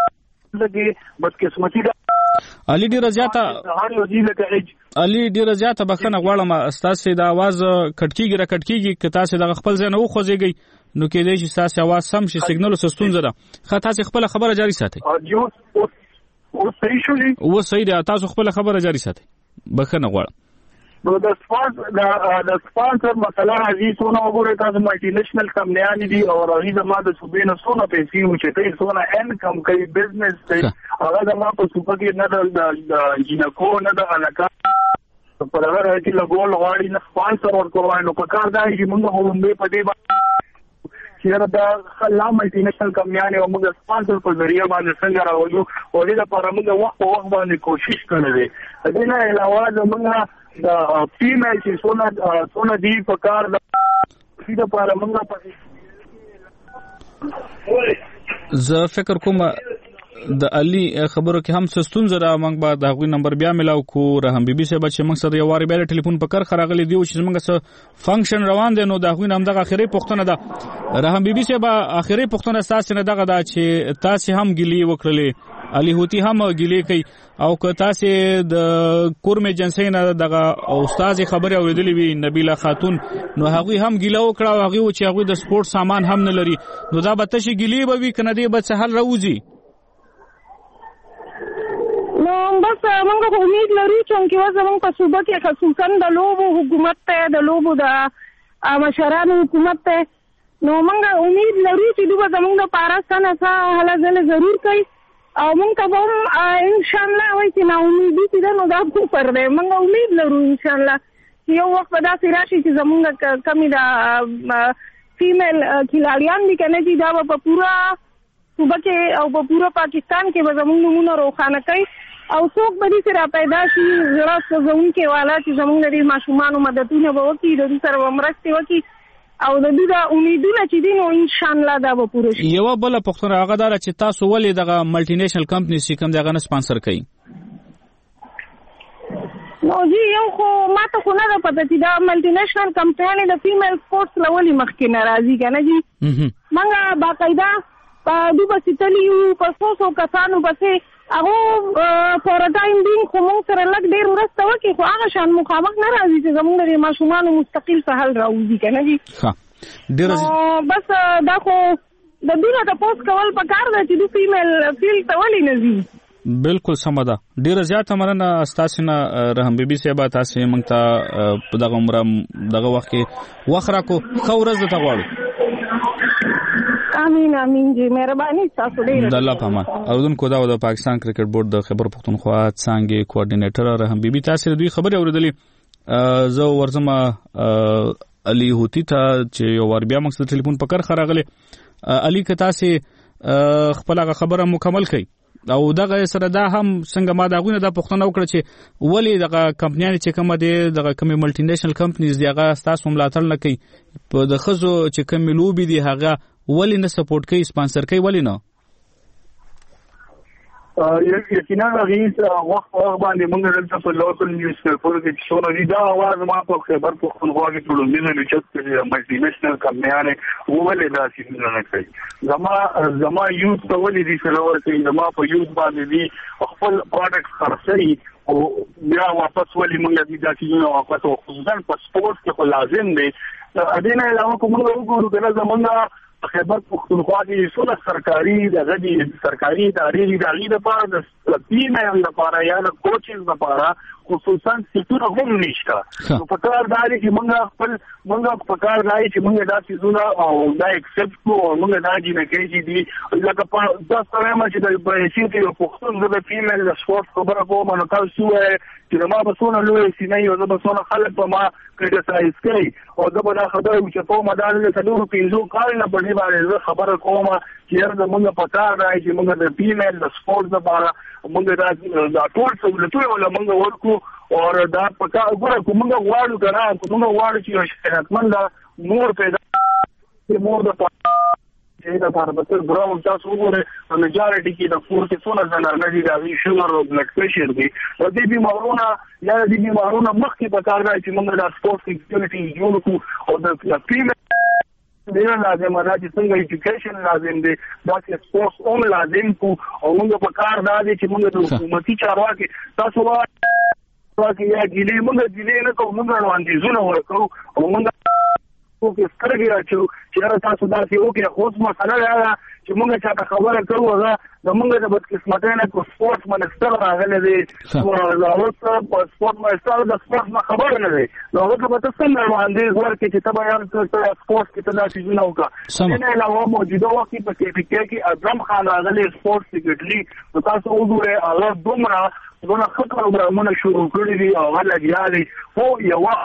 دغه بس قسمتي علي ډیر زیاته علي ډیر زیاته بخنه غواړم استاسو د आवाज کټکیږي را کټکیږي که تاسو د خپل ځای نه وخوځيږئ نو کې دې چې تاسو आवाज سم شي سیګنل سستون زده خه تاسو خپل خبره جاری ساتئ او صحیح شولې او صحیح ده تاسو خپل خبره جاری ساتئ بخنه غواړم نو د سپانسر د سپانسر مثلا عزیز ونه وګورئ تاسو مالټي نېشنل کمپنیان دي او راځي د ما د صوبې نه څونه پیسې و چې ته څونه انکم کوي بزنس کوي هغه د ما په صوبې کې نه د جنکو نه د علاقه په هغه راځي له ګول غواړي نه سپانسر ورکوي نو په کار دی چې موږ هم به په دې چې دا خلا مالټي نېشنل کمپنیان او موږ سپانسر په ذریعہ باندې څنګه راوړو او دې لپاره موږ وخت په وخت باندې کوشش کړې دي نه علاوه موږ د فیمیل چې څونه څونه دی په کار د دې لپاره موږ په زه فکر کوم د علي خبرو کې هم سستون زره موږ به د غوي نمبر بیا ملاو کو رحم بي بي سه بچ موږ سره یو واری بیا ټلیفون په کار خراغلي دی چې موږ سره فنکشن روان دي نو د غوي نام دغه اخیری پښتنه ده رحم بي بي سه به اخیری پښتنه تاسو نه دغه دا چې تاسو هم ګلی وکړلې علي هوتی هم ګلی کوي او که تاسو د کورم ایجنسی نه دغه استاد خبره اوریدلې وی نبیله خاتون نو هغه هم ګیله وکړه او هغه چې هغه د سپورت سامان هم نه لري نو دا به تاسو ګلی به وی کنه دی به سهل راوځي نو بس موږ امید لرو چې موږ زموږ په صوبه کې خصوصا د لوبو حکومت ته د لوبو د مشرانو حکومت ته نو موږ امید لرو چې دوی زموږ د پارستانه څخه هلته ضرور کوي او موږ ته هم ان شاء الله وایي چې نو امید دي نو دا کو پر دې موږ امید لرو ان شاء الله چې یو وخت به دا راشي چې زموږ کمی دا فیمیل کھلاڑیان دي کنه چې دا په پورا صوبه کې او په پورا پاکستان کې به زموږ نمونه روښانه کوي او څوک به دې سره پیدا شي زړه څنګه کې والا چې زموږ د ماشومان مددونه به وکړي د دې سره مرسته وکړي او د دې د امیدونه چې دین او ان شاء الله دا به پوره شي یو بل پښتون هغه دار چې تاسو ولې دغه ملټي نېشنل کمپنی چې کوم دغه نه سپانسر کوي نو جی یو خو ماته خو نه پته چې دا ملټي نېشنل کمپنی د فیمیل سپورتس لولي مخکې ناراضي کنه جی منګه باقاعده په دوه ستلیو په څو کسانو پسې هغه فور ټایم بین خو موږ سره لګ ډیر ورسته وکي خو هغه شان مخامخ نه راځي چې زموږ د ماشومان مستقل سهل راوځي کنه جی ها ډیر بس دا خو د دې نه تاسو کول پکار دی چې د فیمیل فیل تولي نزي بالکل سم ده ډیر زیات مننه استاسو نه رحم بي بي سیبا تاسو موږ ته په دغه عمر دغه وخت کې وخره کو خورز ته غواړو امين امين جی مهرباني تاسو ډیر د الله پامان اردن کو دا د پاکستان کرکټ بورډ د خیبر پختونخوا څنګه کوارډینیټر رحم بي بي تاسو دوی خبري اوریدلې زه ورزما علي هوتی ته چې یو ور بیا موږ سره ټلیفون پکړ خراغله علي که تاسو خپل خبره مکمل کړئ او دغه سره دا هم څنګه ما دا غوونه د پښتنو وکړه چې ولی دغه کمپنیان چې کوم دي دغه کوم ملټي نېشنل کمپنیز دی هغه تاسو ملاتړ نه کوي په د خزو چې کوم لوبي دي هغه ولی نه سپورټ کوي سپانسر کوي ولی نه یقینا رئیس وخت وخت باندې موږ دلته په لوکل نیوز پیپر کې څونه دي دا आवाज ما په خبر پختونخوا کې ټول مینه لچت کې ملټي نېشنل کمپنیان ولې دا څه نه کوي زما زما یوز په ولې دي فلور کوي زما په یوز باندې دي خپل پروډکټ خرڅي او بیا واپس ولې موږ دې دا چې نو واپس خصوصا په سپورت کې لازم دی اډینه علاوه کوم وګورو کنه زمونږ خیبر پختونخوا کې څونه سرکاري دغه دي سرکاري ادارې دي د غي لپاره د فیمیل لپاره یا د کوچز لپاره خصوصا سیټونه هم نشته نو په کار داري چې موږ خپل موږ په کار داري چې موږ دا سيزونه او دا ایکسپټ کوو موږ دا جنہ کې چې دي لکه په تاسو سره ما چې د پرېشي کې پښتون د فیمیل د سپورت خبره کوم نو تاسو چې ما به څونه لوی سینې او زه به څونه خلک په ما کریټیسایز کوي او دا به دا خبره چې په مدار له څلورو پنځو کال نه باندې باندې خبره کوم چې موږ په کار داري چې موږ د فیمیل د سپورت لپاره موږ دا ټول سہولتونه ولا موږ ورکو اور دا پکا وګوره کومه غواړو کنه کومه غواړو چې شهرتمند مور پیدا چې مور د چې دا په بتر ګراوند تاسو وګوره میجارټي کې د فور کې څونه ځنه نه دي دا وی شوګر او بلډ پريشر دي او دې بیمارونه یا دې بیمارونه مخکې په کار راځي چې موږ د سپورت اکټیویټي جوړ کړو او د فیمیل ډیر لازم ده چې څنګه ایجوکیشن لازم دی دا چې سپورت هم لازم کو او موږ په کار راځي چې موږ د حکومتي چارواکي تاسو واکه یا ګلې موږ ګلې نه کوو موږ وړاندیزونه ورکو او موږ کوم سترګې راچو چې تاسو دا چې اوکې اوس مسله ده چې موږ چاته خبره کوو هغه د موږ د بدقسمتۍ نه کو سپورت منستر راغلی دی او اوس په سپورت منستر د سپورت نه خبره نه دی نو هغه به تاسو څنګه وړاندیز ورکړي چې ته بیان کړې سپورت کې ته دا شیونه وکړه نه علاوه موجوده وخت په کې پی کې کې اعظم خان راغلی سپورت سیکریټري نو تاسو وګورئ هغه دومره دونه ښه پروګرامونه شروع کړي دي او هغه لګیا دي خو یوه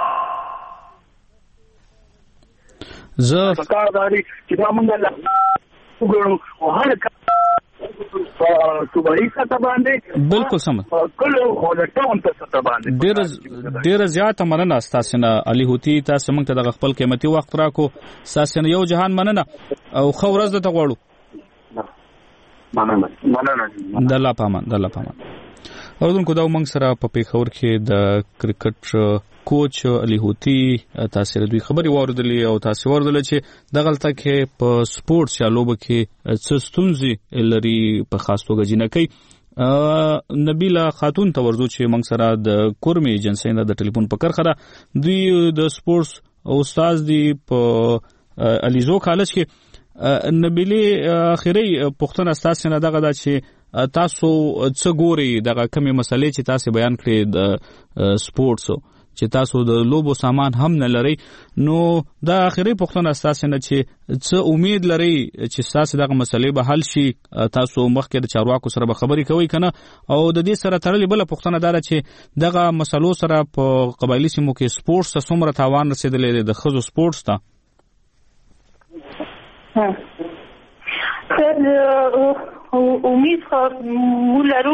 زه پکار داري چې دا موږ وګورو او هر کله صوبایي سطح باندې بالکل سم کله ولټون په سطح باندې ډېر ډېر زیات مننه تاسو نه علي هوتي تاسو موږ ته د خپل قیمتي وخت راکو تاسو نه یو جهان مننه او خو ورځ د تغوړو مننه مننه د الله پامان د الله پامان اوردونکو دا موږ سره په پیښور کې د کرکټ کوچ علي هوتي تاسو دوی خبري واردلې او تاسو واردل چې د غلطه کې په سپورتس یا لوبه کې څه ستونزې لري په خاص توګه جنکې نبیله خاتون ته ورزو چې موږ سره د کورمي ایجنسی نه د ټلیفون په کرخه دوی د سپورتس استاد دی په الیزو کالج کې نبیله اخیری پښتون استاد نه دغه د چې تاسو څه ګوري دغه کمی مسلې چې تاسو بیان کړې د سپورتس چې تاسو د لوبو سامان هم نه لري نو دا اخیری پښتون اساس نه چې څه امید لري چې تاسو دغه مسلې به حل شي تاسو مخکې د چارواکو سره به خبري کوي کنه او د دې سره تړلې بل پښتون دار چې دغه مسلو سره په قبایلی سیمو کې سپورتس ته څومره تاوان رسیدلې د خزو سپورتس ته سر امید خو مولرو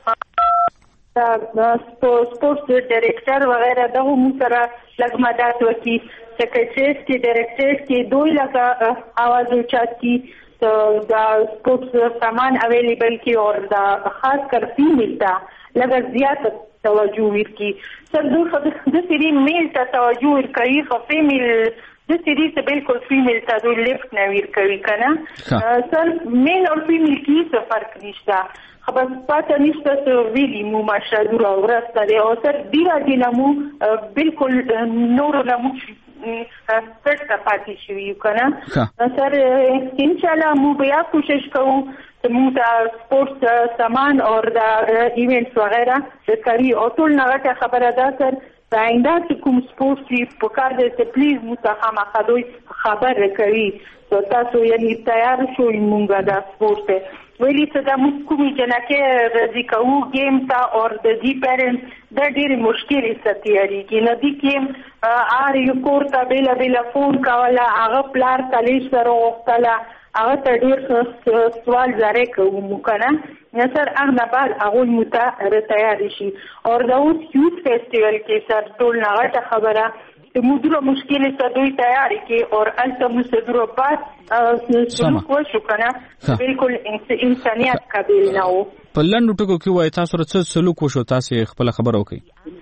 دا سپورت ډایرکټر وغیرہ دغه مو سره لږ مدد وکړي سیکریټریټ کې ډایرکټریټ کې دوی لکه आवाज اوچت کی تو دا سپورت سامان اویلیبل کی اور دا خاص کر فیمیل تا لږ زیات توجه ورکړي سر دوی د سری میل ته توجه ورکړي خو فیمیل د سری ته بالکل فیمیل ته دوی لیفت نه ورکوي کنه سر میل او فیمیل کې څه فرق نشته خبر پاتہ نشته تو ویلی مو ماشاءالله ورسته دی او سر ډیره ډیره مو بالکل نور نه مو سټ کا پاتې شوی کنه سر ان شاء الله مو بیا کوشش کوو چې مو دا سپورت سامان او دا ایونټس وغیرہ د کاری او ټول نه خبره ده سر آینده چې کوم سپورت وي په کار دی چې پلیز مو ته خامخا دوی خبر کوي تو تاسو یعنی تیار شوئ مونږه دا سپورت ویلی چې دا موږ کومې جنکې راځي کوو ګیم ته اور د دې پیرنټس دا ډېرې مشکلې څه تیارېږي نو دې کې هر یو کور ته بېله بېله فون کوله هغه پلار ته لیش سره غوښتله هغه ته ډېر سوال زارې کوو مو که نه نه سر هغه نه بعد هغوی مو ته تیارې شي اور دا اوس یوث فیسټیول کې سر ټول نه غټه خبره مو دوره مشکلې څه دوی تیارې کې اور هلته مو څه دوره بعد سلوک وشو که نه بالکل انسانیت قابل نه و په لنډو ټکو کې وایي تاسو سره څه سلوک وشو تاسې خپله خبره وکړئ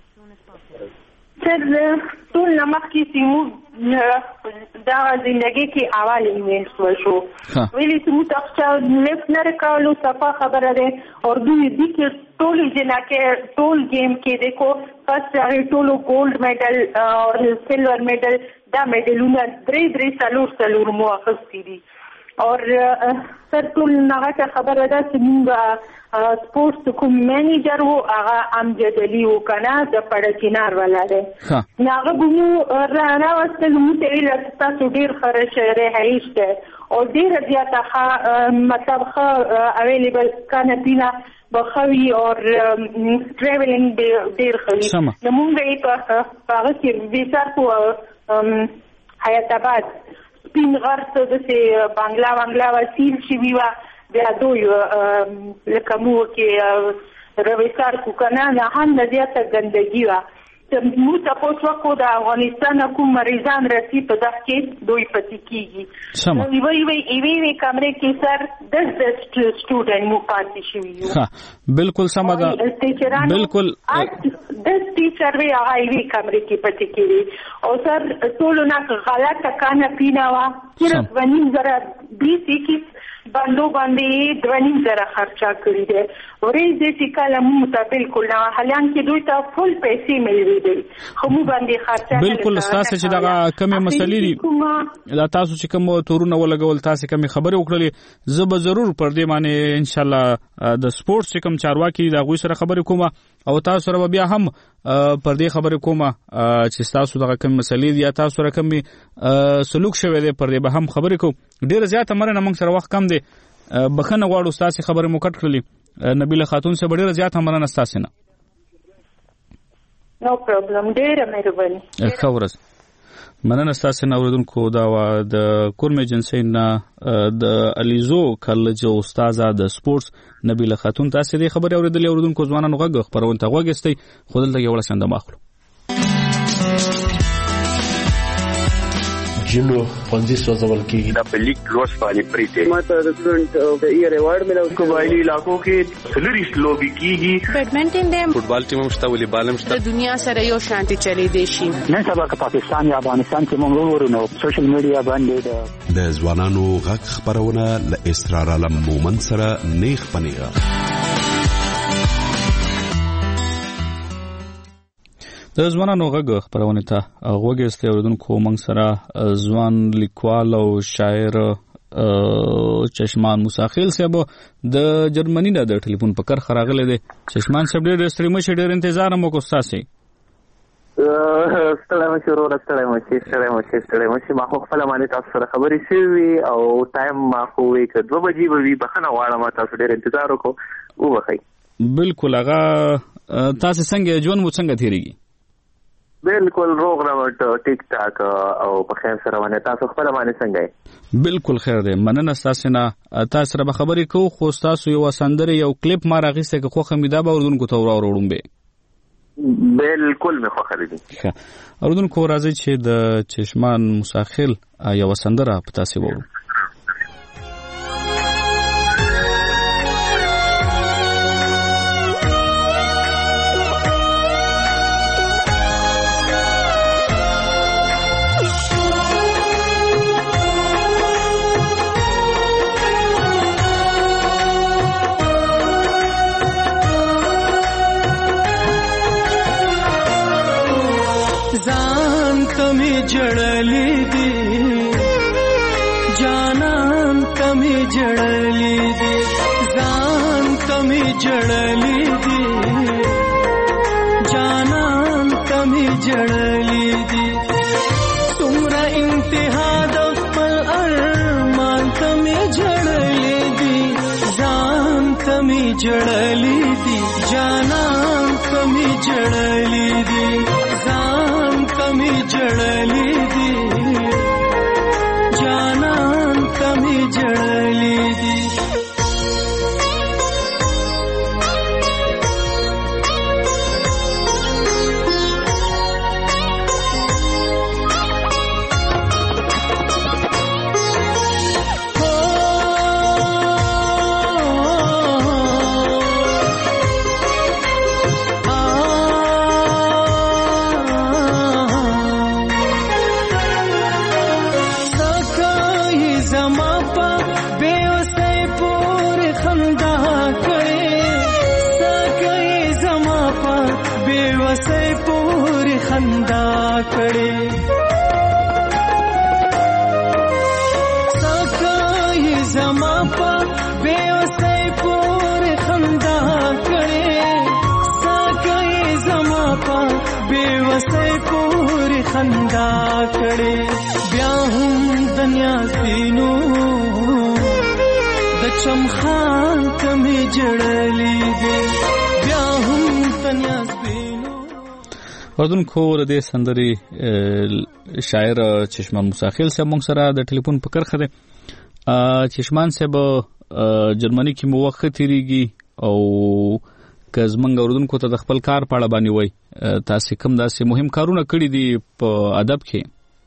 سر ټول نه مخکې چې موږ دغه زندګۍ کې اول ایونټس وشو ویلي چې موږ ته لیفټ نه راکولو صفا خبره دی او دوی دې کې ټول جنکې ټول گیم کې دیکھو فرسٹ ټولو ګولډ میډل او سلور میډل دا میډلونه درې درې څلور څلور مو اخیستي دي. اور سر ټول هغه خبره ده چې موږ سپورټس کوم مینیجر وو هغه امجد علي وو کنه د پړچینار والا دی. هغه به مو راوستل مو ته ویل تاسو ډېر ښه شهري هیڅ دی او ډېره زیاته ښه مطلب ښه اویلیبل کانتینا بخوي اور ټریولینګ ډېر ښه وي. نو موږ یې په هغه کې ویزار په حیات آباد سپین غر څه داسې بنګلا بنګلا وسیل شوي وه بیا دوی لکه مو کې رویسار کو که نه نه هم نه زیاته ګندګي وه. مو تپوس وکړو د افغانستان کوم مریضان راسي په دغه کې دوی پاتې کېږي. یوه یوه یوې یوې کمرې کې سر دس دس سټوډنټ مو پاتې شوي یو. بلکل سمه ده. بلکل دس ټیچر وی هغه یوې کمرې کې پاتې کېږي او سر ټولو نه غلطه کانه پینا وه. صرف دوه نیم زره بیس اکیس بندو باندې دوه نیم زره خرچه کړي دي. ورې دې چې کله مو ته بلکل نه حالان کې دوی ته فل پیسې ملوي دي خو مو باندې خرچه بلکل تاسو چې دا کمې مسلې دي دا تاسو چې کوم تورونه ولګول تاسو کومې خبرې وکړلې زه به ضرور پر دې باندې ان شاء الله د سپورټس چې کوم چارواکي دا غوي سره خبرې کوم او تاسو سره بیا هم پر دې خبرې کوم چې تاسو دغه کوم مسلې دي یا تاسو سره کوم سلوک شوی دی پر دې به هم خبرې کوم. ډېر زیاته مرنه موږ سره وخت کم دی بخنه غواړو تاسو خبرې مو کټ کړلې نبیله خاتون سره ډېر زیاته مرنه تاسو نه. نو پرابلم ډېر مهرباني. ښه ورځ. مننه تاسو نه اوریدونکو دا د کورم ایجنسی نه د الیزو کالج استاد د سپورټس نبیله خاتون تاسو دې خبرې اوریدلې اوریدونکو ځوانانو غږ خبرونه ته غوږستئ خو دلته یو لسنده ماخلو. جنو پنځه سوځول کېږي دا په لیګ لوس باندې پریته ماته د سټوډنټ او د ایئر ایوارډ ملو قبایلی علاقو کې سلریس لوبي کېږي. بیډمنټن دی فوټبال ټیم هم شته والیبال هم شته. د دنیا سره یو شانتي چلی دی شي. نن سبا که پاکستان یا افغانستان کې موږ ورونو سوشل میډیا باندې د ځوانانو غږ خبرونه ل اسرار علم مومن سره نیخ پنیغه. د ځوانانو غږ خبرونه ته غوږی اوریدونکو موږ سره ځوان لیکوال او شاعر چشمان موساخیل صاحب د جرمني نه د ټلیفون په کار خراغله دي. چشمان صاحب ډېر ستړي مشه ډېر انتظار مو کو تاسو. ستړی مشه ورو ستړی مشه ستړی مشه ستړی مشه ما خو خپل باندې تاسو سره خبرې شوي او ټایم ما خو وی ک دوه بجې به وي بخنه واړه تاسو ډېر انتظار وکړو او وخی. بالکل هغه تاسو څنګه ژوند مو څنګه تیریږي؟ بالکل روغ راوټ ټیک ټاک او په خیر سره باندې تاسو خپل باندې څنګه؟ بالکل خیر دی. مننه تاسو نه تاسو سره خبرې کوو خو تاسو یو سندره یو کلیپ ما راغیسته که خو خمیده به اوردونکو ته وروړم به. بالکل مې خو خریدي. ښه اوردونکو راځي چې د چشمان مساخیل یو سندره په تاسو وورو. जड़ली दी जानन तमी जड़ली दी जान तमी जड़ली दी जानन तमी जड़ली दी तुमरा इंतहा दफल अरमान तमी जड़ली दी जान तमी जड़ली दी जानन तमी जड़ली दी जान तमी जड़ली दी जानन तमी जड़ली दी وسې پوری خندا کړي بیا هم دنیا سينو د چمخان کمې جړلې دي بیا هم دنیا سينو. اردوونکو د دې سندري شاعر چشمان مساخیل صاحب موږ سره د ټلیفون په کرخه ده. چشمان صاحب جرمني کې مو وخت تیریږي او که زمونږ اردوونکو ته د خپل کار په اړه باندې وای تاسو کوم داسې مهم کارونه کړی دي په ادب کې؟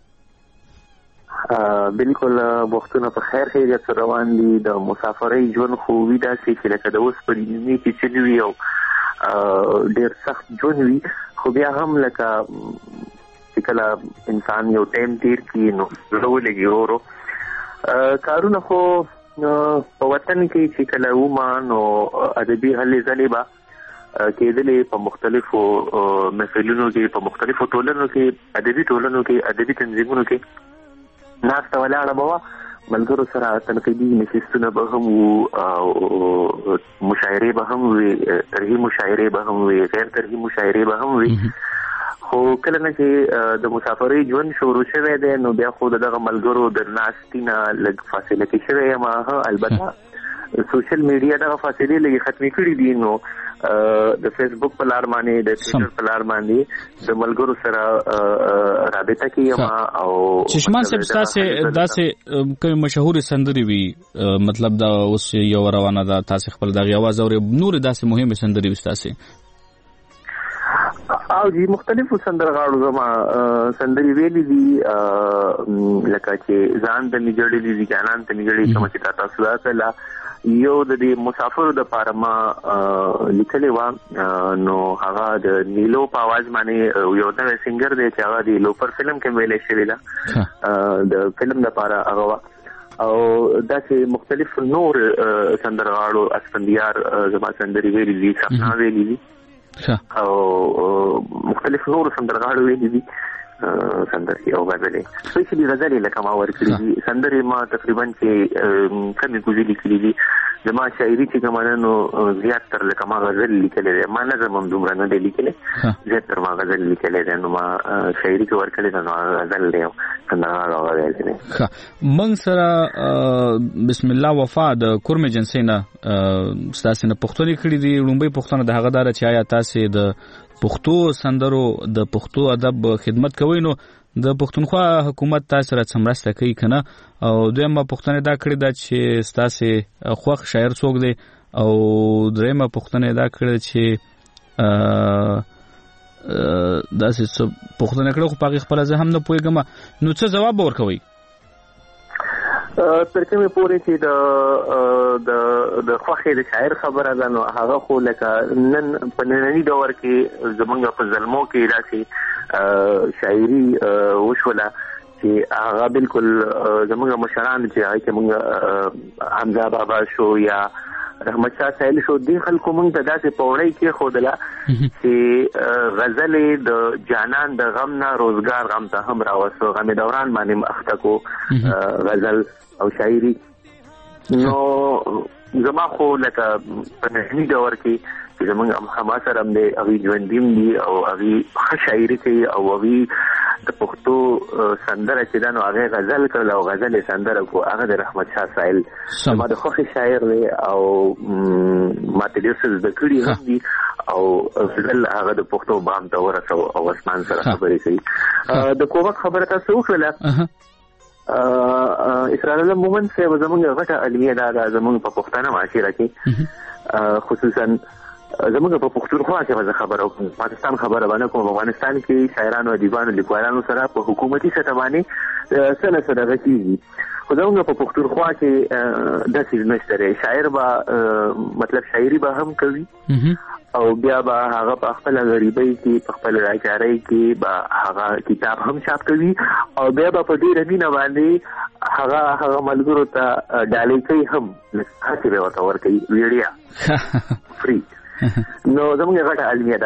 بالکل وختونه په خیر خیریت روان دي. د مسافرۍ ژوند خو وی داسې چې لکه د اوس په نیمه کې چلوي او ډېر سخت ژوند وي، خو بیا هم لکه چې کله انسان یو ټایم تیر کړي نو زړه ولګي ورو. کارونه خو په وطن کې چې کله وما نو ادبي هلې ځلې به کېدلې په مختلفو محفلونو کې، په مختلفو ټولنو کې، ادبي ټولنو کې، ادبي تنظیمونو کې ناسته ولاړه به وه. ملګرو سره تنقیدي نشستونه به هم وو، مشاعرې به هم وي، ترهي مشاعرې به هم وي، غیر ترهي مشاعرې به هم وي. خو کله نه چې د مسافرۍ ژوند شروع شوی دی نو بیا خو دغه ملګرو د ناستې نه لږ فاصله کې شوی یم. البته سوشل میډیا دغه فاصلې لږ ختمې کړي دي، نو د فیسبوک په لار باندې، د ټویټر په لار باندې د ملګرو سره رابطه کې یم. او چشمان صاحب تاسو داسې کوم مشهور سندري وي، مطلب دا اوس یو روانه ده، تاسو خپل دغه आवाज او نور داسې مهمه سندري وستاسي؟ او جی مختلفو سندرغاړو زما سندري ویلي دي، لکه چې ځان ته میجړلې دي، جانان ته میجړلې، کوم چې تاسو راځلا یو د دې مسافر د پاره ما لیکلې و. نو هغه د نیلو په आवाज باندې یو نوې سنگر دی چې هغه د لوپر فلم کې ویلې شوی دا د فلم لپاره هغه، او داسې مختلف نور سندرغاړو اسفندیار زما سندري ویلي دي، سپنا ویلي دي، او مختلف نور سندرغاړو ویلي دي سندري او غزلې. سپیشلی غزلې لکه ما ورکړي دي، سندري ما تقریبا چې کمی کوزي لیکلي دي. زما شاعري چې کومانو زیات تر لکه ما غزل لیکلې ده، ما نظم هم دومره نه دی لیکلې، زیات تر ما غزل لیکلې ده. نو ما شاعري کې ورکړي ده، نو غزل دی سندرغاړو غزل دی. ښه، موږ سره بسم الله وفا د کورم ایجنسی نه ستاسو نه پښتوني کړي دي. لومبي پښتون د هغه دار چې آیا تاسو د پښتو سندرو د پښتو ادب خدمت کوي، نو د پښتونخوا حکومت تاسو سره څمرسته کوي کنه؟ او دویمه پښتنه دا کړی دا چې تاسو خوښ شاعر څوک دی، او دریمه پښتنه دا کړی چې داسې پښتنه کړو خو پاګه خپل زه هم نه پوهیږم، نو څه جواب ورکوي؟ تر کومه پورې چې د د د خوخې د شاعر خبره ده، نو هغه خو لکه نن په نننی دور کې زمونږ په ظلمو کې راشي شاعري وشوله چې هغه بالکل زمونږ مشران چې هغه موږ حمزه بابا شو یا رحمت شاه سایل شو، دي خلکو موږ ته داسې پوړی کې خودله چې غزلې د جانان د غم نه روزګار غم ته هم راوستو، غم دوران باندې اخته کو غزل او شاعري. نو زما خو لکه په نهني دور کې چې زمونږ حما سره هم دی، هغوی ژوندیم دي او هغوی ښه شاعري کوي، او هغوی د پښتو سندره چې ده نو هغې غزل کړل او غزل یې سندره کو، هغه د رحمت شاه سایل زما د خوښې شاعر دی، او ما ته ډېر څه زده کړي هم دي، او غزل هغه د پښتو بام ته ورسو او اسمان سره خبرې کوي. د کوبک خبره تاسو وکړله، اسرار الله مومن صاحب زمونږ غټه علمیه ده زمونږ په پښتانه معاشره کې، خصوصا زمونږ په پښتونخوا کې به خبره وکړم، پاکستان خبره باندې کوم. افغانستان کې شاعرانو، ادیبانو، لیکوالانو سره په حکومتي سطح باندې سره سره غږیږي، خو زمونږ په پښتونخوا کې داسې نشته. شاعر به مطلب شاعري به هم کوي، او بیا به هغه په خپل غریبۍ کې، په خپل راچارۍ کې به هغه کتاب هم چاپ کوي، او بیا به په ډېره مینه باندې هغه هغه ملګرو ته ډالۍ کوي هم، هڅې به ورته ورکوي، ویډیا فری. نو زمونږ غټه علمیه دا ده.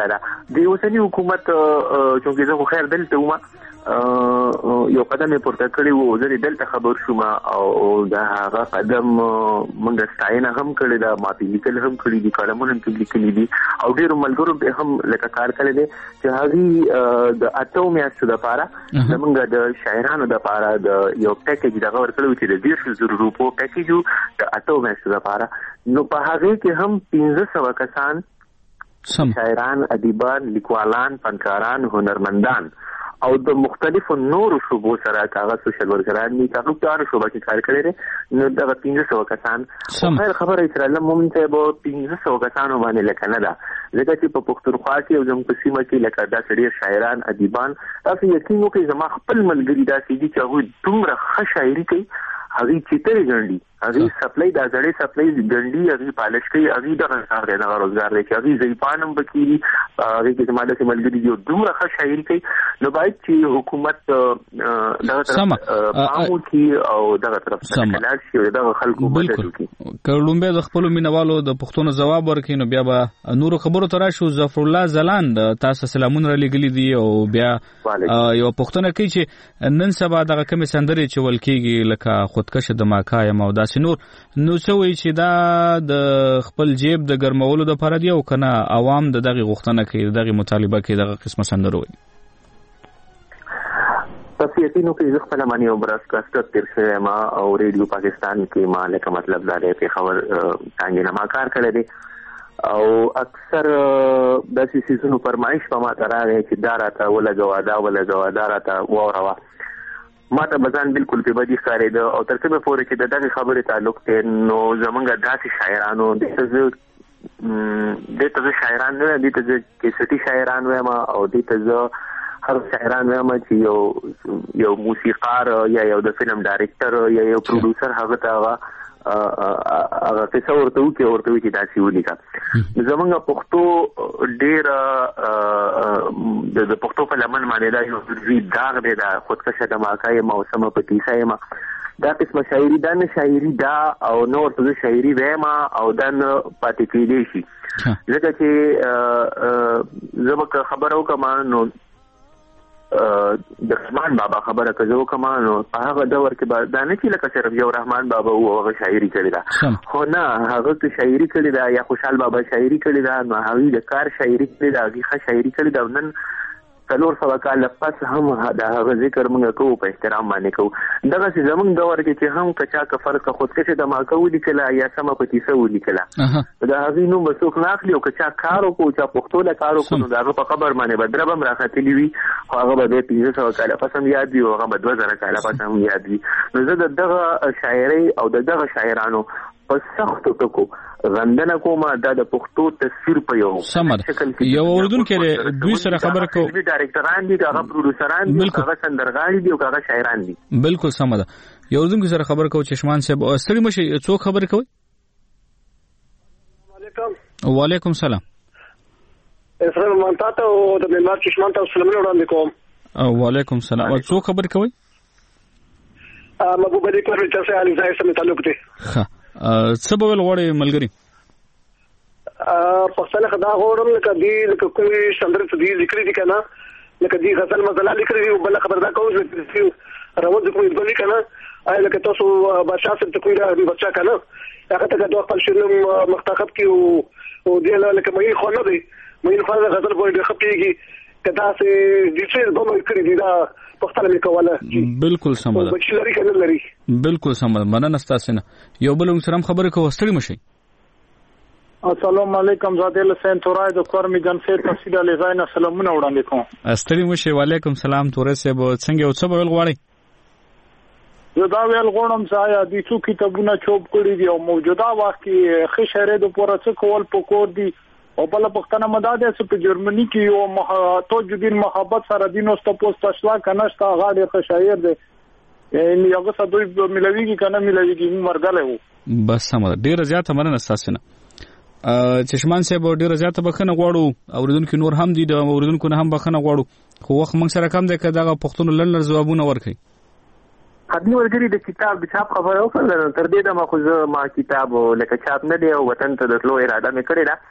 د اوسنی حکومت چې زه خو خیر دلته وم یو قدم پورته کړی وو زه دلته خبر شوم او دا هغه قدم موږ ستاینه هم کړی دا ما په لیکل هم کړی دي کلمونه هم لیکلي دي او ډېر ملګرو به هم لکه کار کړی دی چې هغه د اتو میاشتو لپاره زمونږ د شاعرانو لپاره د یو پیکیج دغه ورکړو چې د دېرش زره روپو پیکیج د اتو میاشتو لپاره نو په هغه کې هم پنځه سوه کسان شاعران، ادیبان، لیکوالان، فنکاران، هنرمندان او د مختلفو نورو شوبو سره کاغه سوشل ورکران دي کاغه په شوبه کې کار کړی دی نو دا پنځه سوه کسان خیر خبره اسرائیل مونږ ته به پنځه سوه کسانو باندې لکه نه ده ځکه چې په پښتونخوا کې او زموږ په سیمه کې لکه دا ډېر شاعران ادیبان تاسو یقین وکړئ زما خپل ملګري داسې دي چې هغوی دومره ښه شاعري کوي هغوی چیترې ګڼلي هغوی سپلۍ دا زړې سپلۍ ګڼلي هغوی پالش کوي هغوی دغه کار دی دغه روزګار دی چې هغوی ضعیفان هم پکې دي هغوی کې زما داسې ملګري دي دومره ښه شاعري کوي نو باید چې حکومت دغه طرف پام وکړي او دغه طرف ته لاړ شي او دغه خلکو مدد وکړي که لومبیا د خپلو مینوالو د پوښتنو ځواب ورکړي نو بیا به نورو خبرو ته راشو. ظفرالله ځلاند تاسو سلامونه رالیږلي دي او بیا یوه پوښتنه کوي چې نن سبا دغه کمې سندرې چې ویل کېږي لکه خودکشه د ماکا یم او داسې نور نو څه وایي چې دا د خپل جیب د ګرمولو دپاره دي او که نه عوام د دغې غوښتنه کوي د دغې مطالبه کوي دغه قسمه سندرو وایي؟ تاسو یقین وکړئ زه خپله باندې یو براډکاسټر تېر شوی یم او ریډیو پاکستان کې ما لکه مطلب دا دی پېښور ټانګې نه ما کار کړی دی او اکثر داسې څیزونو فرمایش په ما ته راغی چې دا راته ولګوه دا ولګوه دا راته واوروه ما ته به ځان بلکل پې بدي ښکارېده او تر کومه پورې چې د دغې خبرې تعلق دی نو زمونږ داسې شاعرانو دې ته زه دې ته زه شاعران نه وایم دې ته زه کیسټي شاعران وایم او دې ته زه هر شاعران وایم چې یو یو موسیقار یا یو د فلم ډایرکټر یا یو پروډوسر هغه ته هغه هغه څه ورته وکړي او ورته وایي چې داسې ولیکه زمونږ پښتو ډېر د پښتو په لمن باندې دا یو لوی داغ دی دا خودکشه د ماکا یم او سمه په کیسه یم دا قسمه شاعري دا نه شاعري دا او نه ورته زه شاعري وایم او دا نه پاتې کېدی شي ځکه چې زه به که خبره وکړم نو د رحمان بابا خبره که زه وکړم نو په هغه دور کې به دا نه چې لکه صرف یو رحمان بابا و هغه شاعري کړې ده خو نه هغه که شاعري کړې ده یا خوشحال بابا شاعري کړې ده نو هغوی د کار شاعري کړې ده هغوی ښه شاعري کړې ده او نن څلور سوه کاله پس هم د هغه ذکر موږ کوو په احترام باندې کوو دغسې زموږ دور کې چې هم که چا که فرض که خودکشه د ماکه ولیکله یا سمه په کیسه ولیکله د هغوی نوم به څوک نه اخلي او که چا کار وکړو چا پښتو له کار وکړو نو د هغه په قبر باندې به درب هم راختلي وي خو هغه به بیا پنځه سوه کاله پس هم یاد وي او هغه به دوه زره کاله پس هم یاد وي نو زه د دغه شاعرۍ او د دغه شاعرانو په سختو ټکو غندنه کومه دا د پښتو تصویر په یو شکل کې یو اردوونکی دی دوی سره خبره کوو ډایرکټران دي که هغه پروډوسران دي که هغه سندرغاړي دي او که هغه شاعران دي بلکل سمه ده یو اردوونکي سره خبره کوو چشمان صاحب ستړي مه شئ څوک خبرې کوئ؟ وعلیکم سلام اسلام مانتا ته او د ملمات چشمان ته سلامونه وړاندې کوم وعلیکم سلام څوک خبرې کوئ؟ محبوب علي پروین چا سره علي ځای سره تعلق دی ښه څه به ویل غواړئ ملګري؟ پښتانه خدا غواړم لکه دې لکه کومې سندرې څه دي ذکرې دي که نه لکه دې غزل مزله لیکلي دي بله خبر دا کوم چې روان د کومې ځواني که نه آیا لکه تاسو بادشاه صاحب ته کومې بچا که نه هغه ته که دوه خپل شعرونه مختاخب کړي او دې له لکه معین خوا نه دی معین خوا د غزل باندې ډېر ښه پوهېږي که داسې ډیټیل به مې کړي دي دا پښتانه مې کوله بلکل سمه ده بچي لري که نه لري بلکل سمه ده مننه ستاسې نه یو بل سره هم خبرې کوو ستړي مه شئ السلام علیکم زادل حسین تورای د کورمي جنسې تفصیل علی غاینه سلامونه وړاندې کوم ستړي مه شئ وعلیکم سلام تورای صاحب څنګه یو څه به ویل غواړئ؟ زه دا ویل غواړم چې آیا دوی څو کتابونه چوپ کړي دي او موجوده وخت کې ښه شاعرۍ دپاره څه کول پکار دي او بله پوښتنه مې دا ده چې په جرمني کې یو توجدین محبت سره دین اوس ته پوسټ شته که نه شته هغه ډېر ښه شاعر دی یعنې هغه سره دوی میلاویږي که نه میلاویږي موږ مرګلی وو بس سمه ده ډېره زیاته مننه ستاسې نه چشمان صاحب ډېره زیاته بښنه غواړو اورېدونکي نور هم دي د اورېدونکو نه هم بښنه غواړو خو وخت موږ سره کم دی که دغه پوښتنو لنډ لنډ ځوابونه ورکړئ حتمي ملګري د کتاب د چاپ خبره وکړله تر دې دمه خو زه ما کتاب لکه چاپ نه دی او وطن ته د تلو اراده مې کړې ده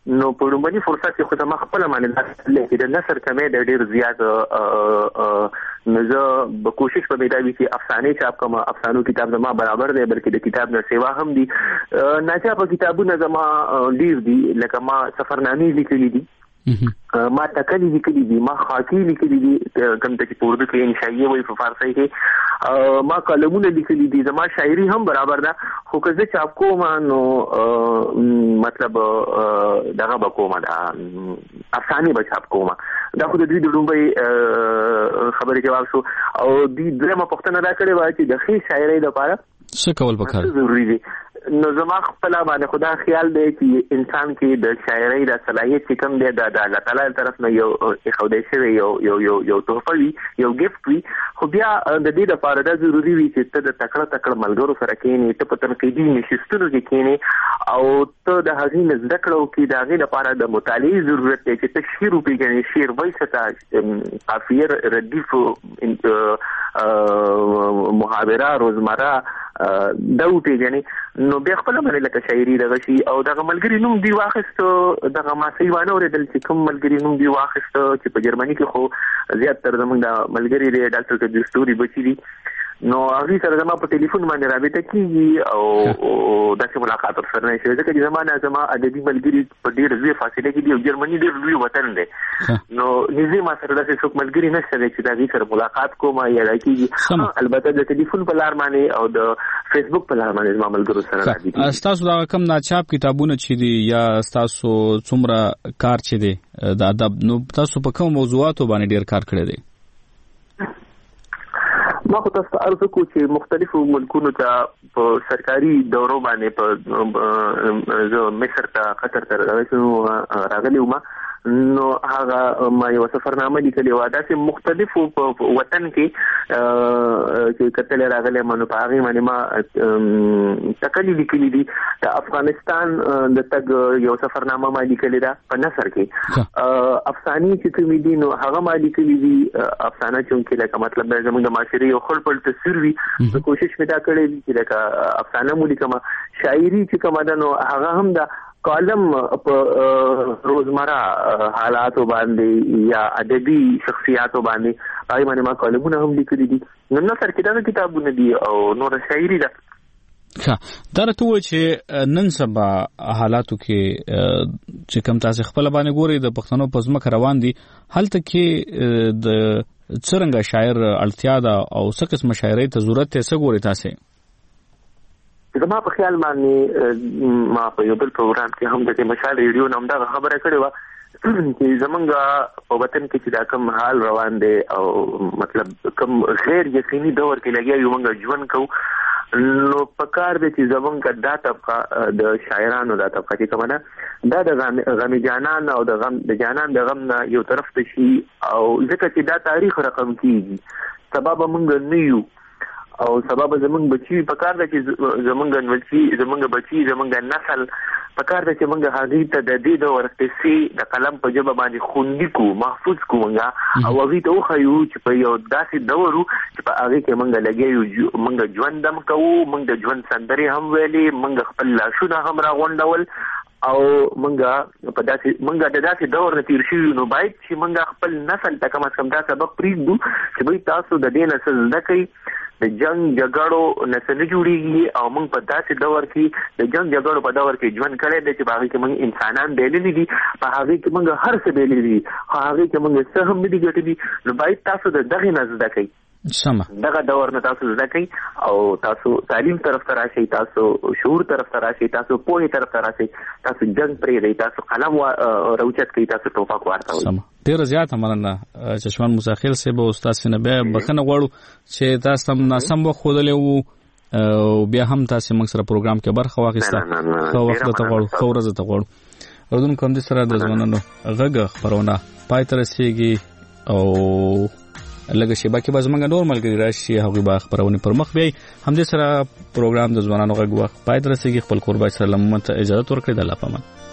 نو په لومړني فرصت کې خو ما خپل باندې د د نثر کمې د ډیر زیات نو زه به کوشش په میداوي کې افسانې چاپ کوم. افسانو کتاب زما برابر دی بلکې د کتاب نه سیوا هم دي. ناچاپه کتابونه زما ډیر دي لکه ما سفرنامې لیکلي دي ما تکلی لیکلي دي ما خاطی لیکلي دي کوم ته چې په اردو کې انشائیه وایي په فارسی کې ما کلمونه لیکلي دي زما شاعري هم برابر ده خو که زه چاپ کوم نو مطلب دغه به کوم افسانې به چاپ کوم. دا خو د دوی د لومړۍ خبرې جواب شو. او دوی دویمه پوښتنه دا کړې وه چې د ښې شاعرۍ لپاره څه کول پکار ضروري دي. نو زما خپل باندې خدا خیال دی چې انسان کې د شاعرۍ د صلاحیت چې کوم دی د الله تعالی طرف نه یو اخودای شوی یو یو یو یو تحفه وي یو ګفت وي. خو بیا د دې لپاره دا ضروري وي چې ته د تکړه تکړه ملګرو سره کېنې ته په تنقیدي نشستونو کې کېنې او ته د هغې نه زده کړه وکړې. د هغې لپاره د مطالعې ضرورت دی چې ته شعر وپېژنې شعر وایسه ته قافیه ردیف محاوره روزمره دا وپېژنې نو بیا خپله باندې لکه شاعري دغه شي. او دغه ملګري نوم دوی واخیسته دغه ما صحیح وانه اورېدل چې کوم ملګري نوم دوی واخیسته چې په جرمني کې خو زیات تر زموږ د ملګري دی ډاکټر کبیر ستوري بچي دي نو هغې سره زما په ټلیفون باندې رابطه کېږي او داسې ملاقات ورسره نه شوی ځکه چې زما نه زما ادبي ملګري په ډېر لوی فاصله کې دي او جرمني ډېر لوی وطن دی نو نږدې ما سره داسې څوک ملګري نشته دی چې د هغې سره ملاقات کوم یا دا کېږي. البته د ټلیفون په لار باندې او د فیسبوک په لار باندې زما ملګرو سره رابطه. ستاسو دغه کوم ناچاپ کتابونه چې دي یا ستاسو څومره کار چې دی د ادب نو تاسو په کوم موضوعاتو باندې ډېر کار کړی دی؟ ما خو تاسو ته عرض وکړو چې مختلفو ملکونو ته په سرکاري دورو باندې په زه مصر ته قطر ته راغلی وم نو هغه ما یو سفرنامه لیکلې وه داسې مختلفو په وطن کې چې کتلې راغلی ما نو په هغې باندې ما ټکلې لیکلي دي. د افغانستان د تګ یو سفرنامه ما لیکلې ده په نثر کې. افسانې چې کومې دي نو هغه ما لیکلي دي. افسانه چونکې لکه مطلب دی زموږ د معاشرې یو خړپړ تصویر وي نو کوشش مې دا کړی وي چې لکه افسانه مو لیکمه. شاعري چې کومه ده نو هغه هم د کالم په روزمره حالاتو باندې یا ادبي شخصیاتو باندې هغې باندې ما کالمونه هم لیکلي دي. نو نثر کې دا کتابونه دي او نوره شاعري ده. دا راته ووایه چې نن سبا حالاتو کې چې کوم تاسې خپله باندې ګورئ د پښتنو په ځمکه روان دي هلته کې د څرنګه شاعر اړتیا ده او څه قسمه شاعرۍ ته ضرورت دی څه ګورئ تاسې؟ زما په خیال باندې ما په یو بل پروګرام کې هم د مشال ریډیو نه همدغه خبره کړې وه چې زمونږ په وطن کې چې دا کوم حال روان دی او مطلب کوم غیر یقیني دور کې لګیا یو موږ ژوند کوو نو په کار دی چې زمونږ دا طبقه د شاعرانو دا طبقه چې کومه ده دا د غم جانان او د غم د جانان د غم نه یو طرف ته شي او ځکه چې دا تاریخ رقم کېږي سبا به موږ نه یو او سبب زمونږ بچي په کار ده چې زمونږ بچي زمونږ بچي زمونږ نسل په کار ده چې موږ هغې ته د دې دور قصې د قلم په ژبه باندې خوندي کړو محفوظ کړو موږ او هغې ته وښیو چې په یو داسې دور چې په هغې کې موږ لګیا یو موږ ژوند هم کوو موږ د ژوند سندرې هم ویلې موږ خپل لاسونه هم راغونډول او موږ په داسې موږ د داسې دور نه تېر شوي نو باید چې موږ خپل نسل ته کم از کم دا سبق پرېږدو چې بهی تاسو د دې نه څه زده کوئ د جنگ جګړو نه څه نه جوړېږي او موږ په داسې دور کې د جنگ جګړو په دور کې ژوند کړی دی چې په هغې کې موږ انسانان بایللي دي په هغې کې موږ هر څه بایللي دي خو هغې کې موږ څه هم نه دي ګټلي نو باید تاسو د دغې نه زده کوئ دغه دور نه تاسو زده کوئ او تاسو تعلیم طرف ته راشئ تاسو شعور طرف ته راشئ تاسو پوهې طرف ته راشئ تاسو جنگ پرېږدئ تاسو قلم راوچت کوئ تاسو ټوپک واردوئ. ډېره زیاته مننه چشمان موسی خیل صاحب او استاد سینه بیا بخښنه غواړو چې تاسو هم ناسم وخت ښودلی وو او بیا هم تاسو موږ سره پروګرام کې برخه واخیسته ښه وخت درته غواړو ښه ورځ درته غواړو. اورېدونکو همدې سره د ځوانانو غږ خپرونه پای ته رسېږي او لږه شیبه کې به زموږ نور ملګري راشي هغوی به خپرونې پر مخ بیایي. همدې سره پروګرام د ځوانانو غږ وخت پای ته رسېږي. خپل کوربای سره له مومن ته اجازت ورکړئ. د الله په امان.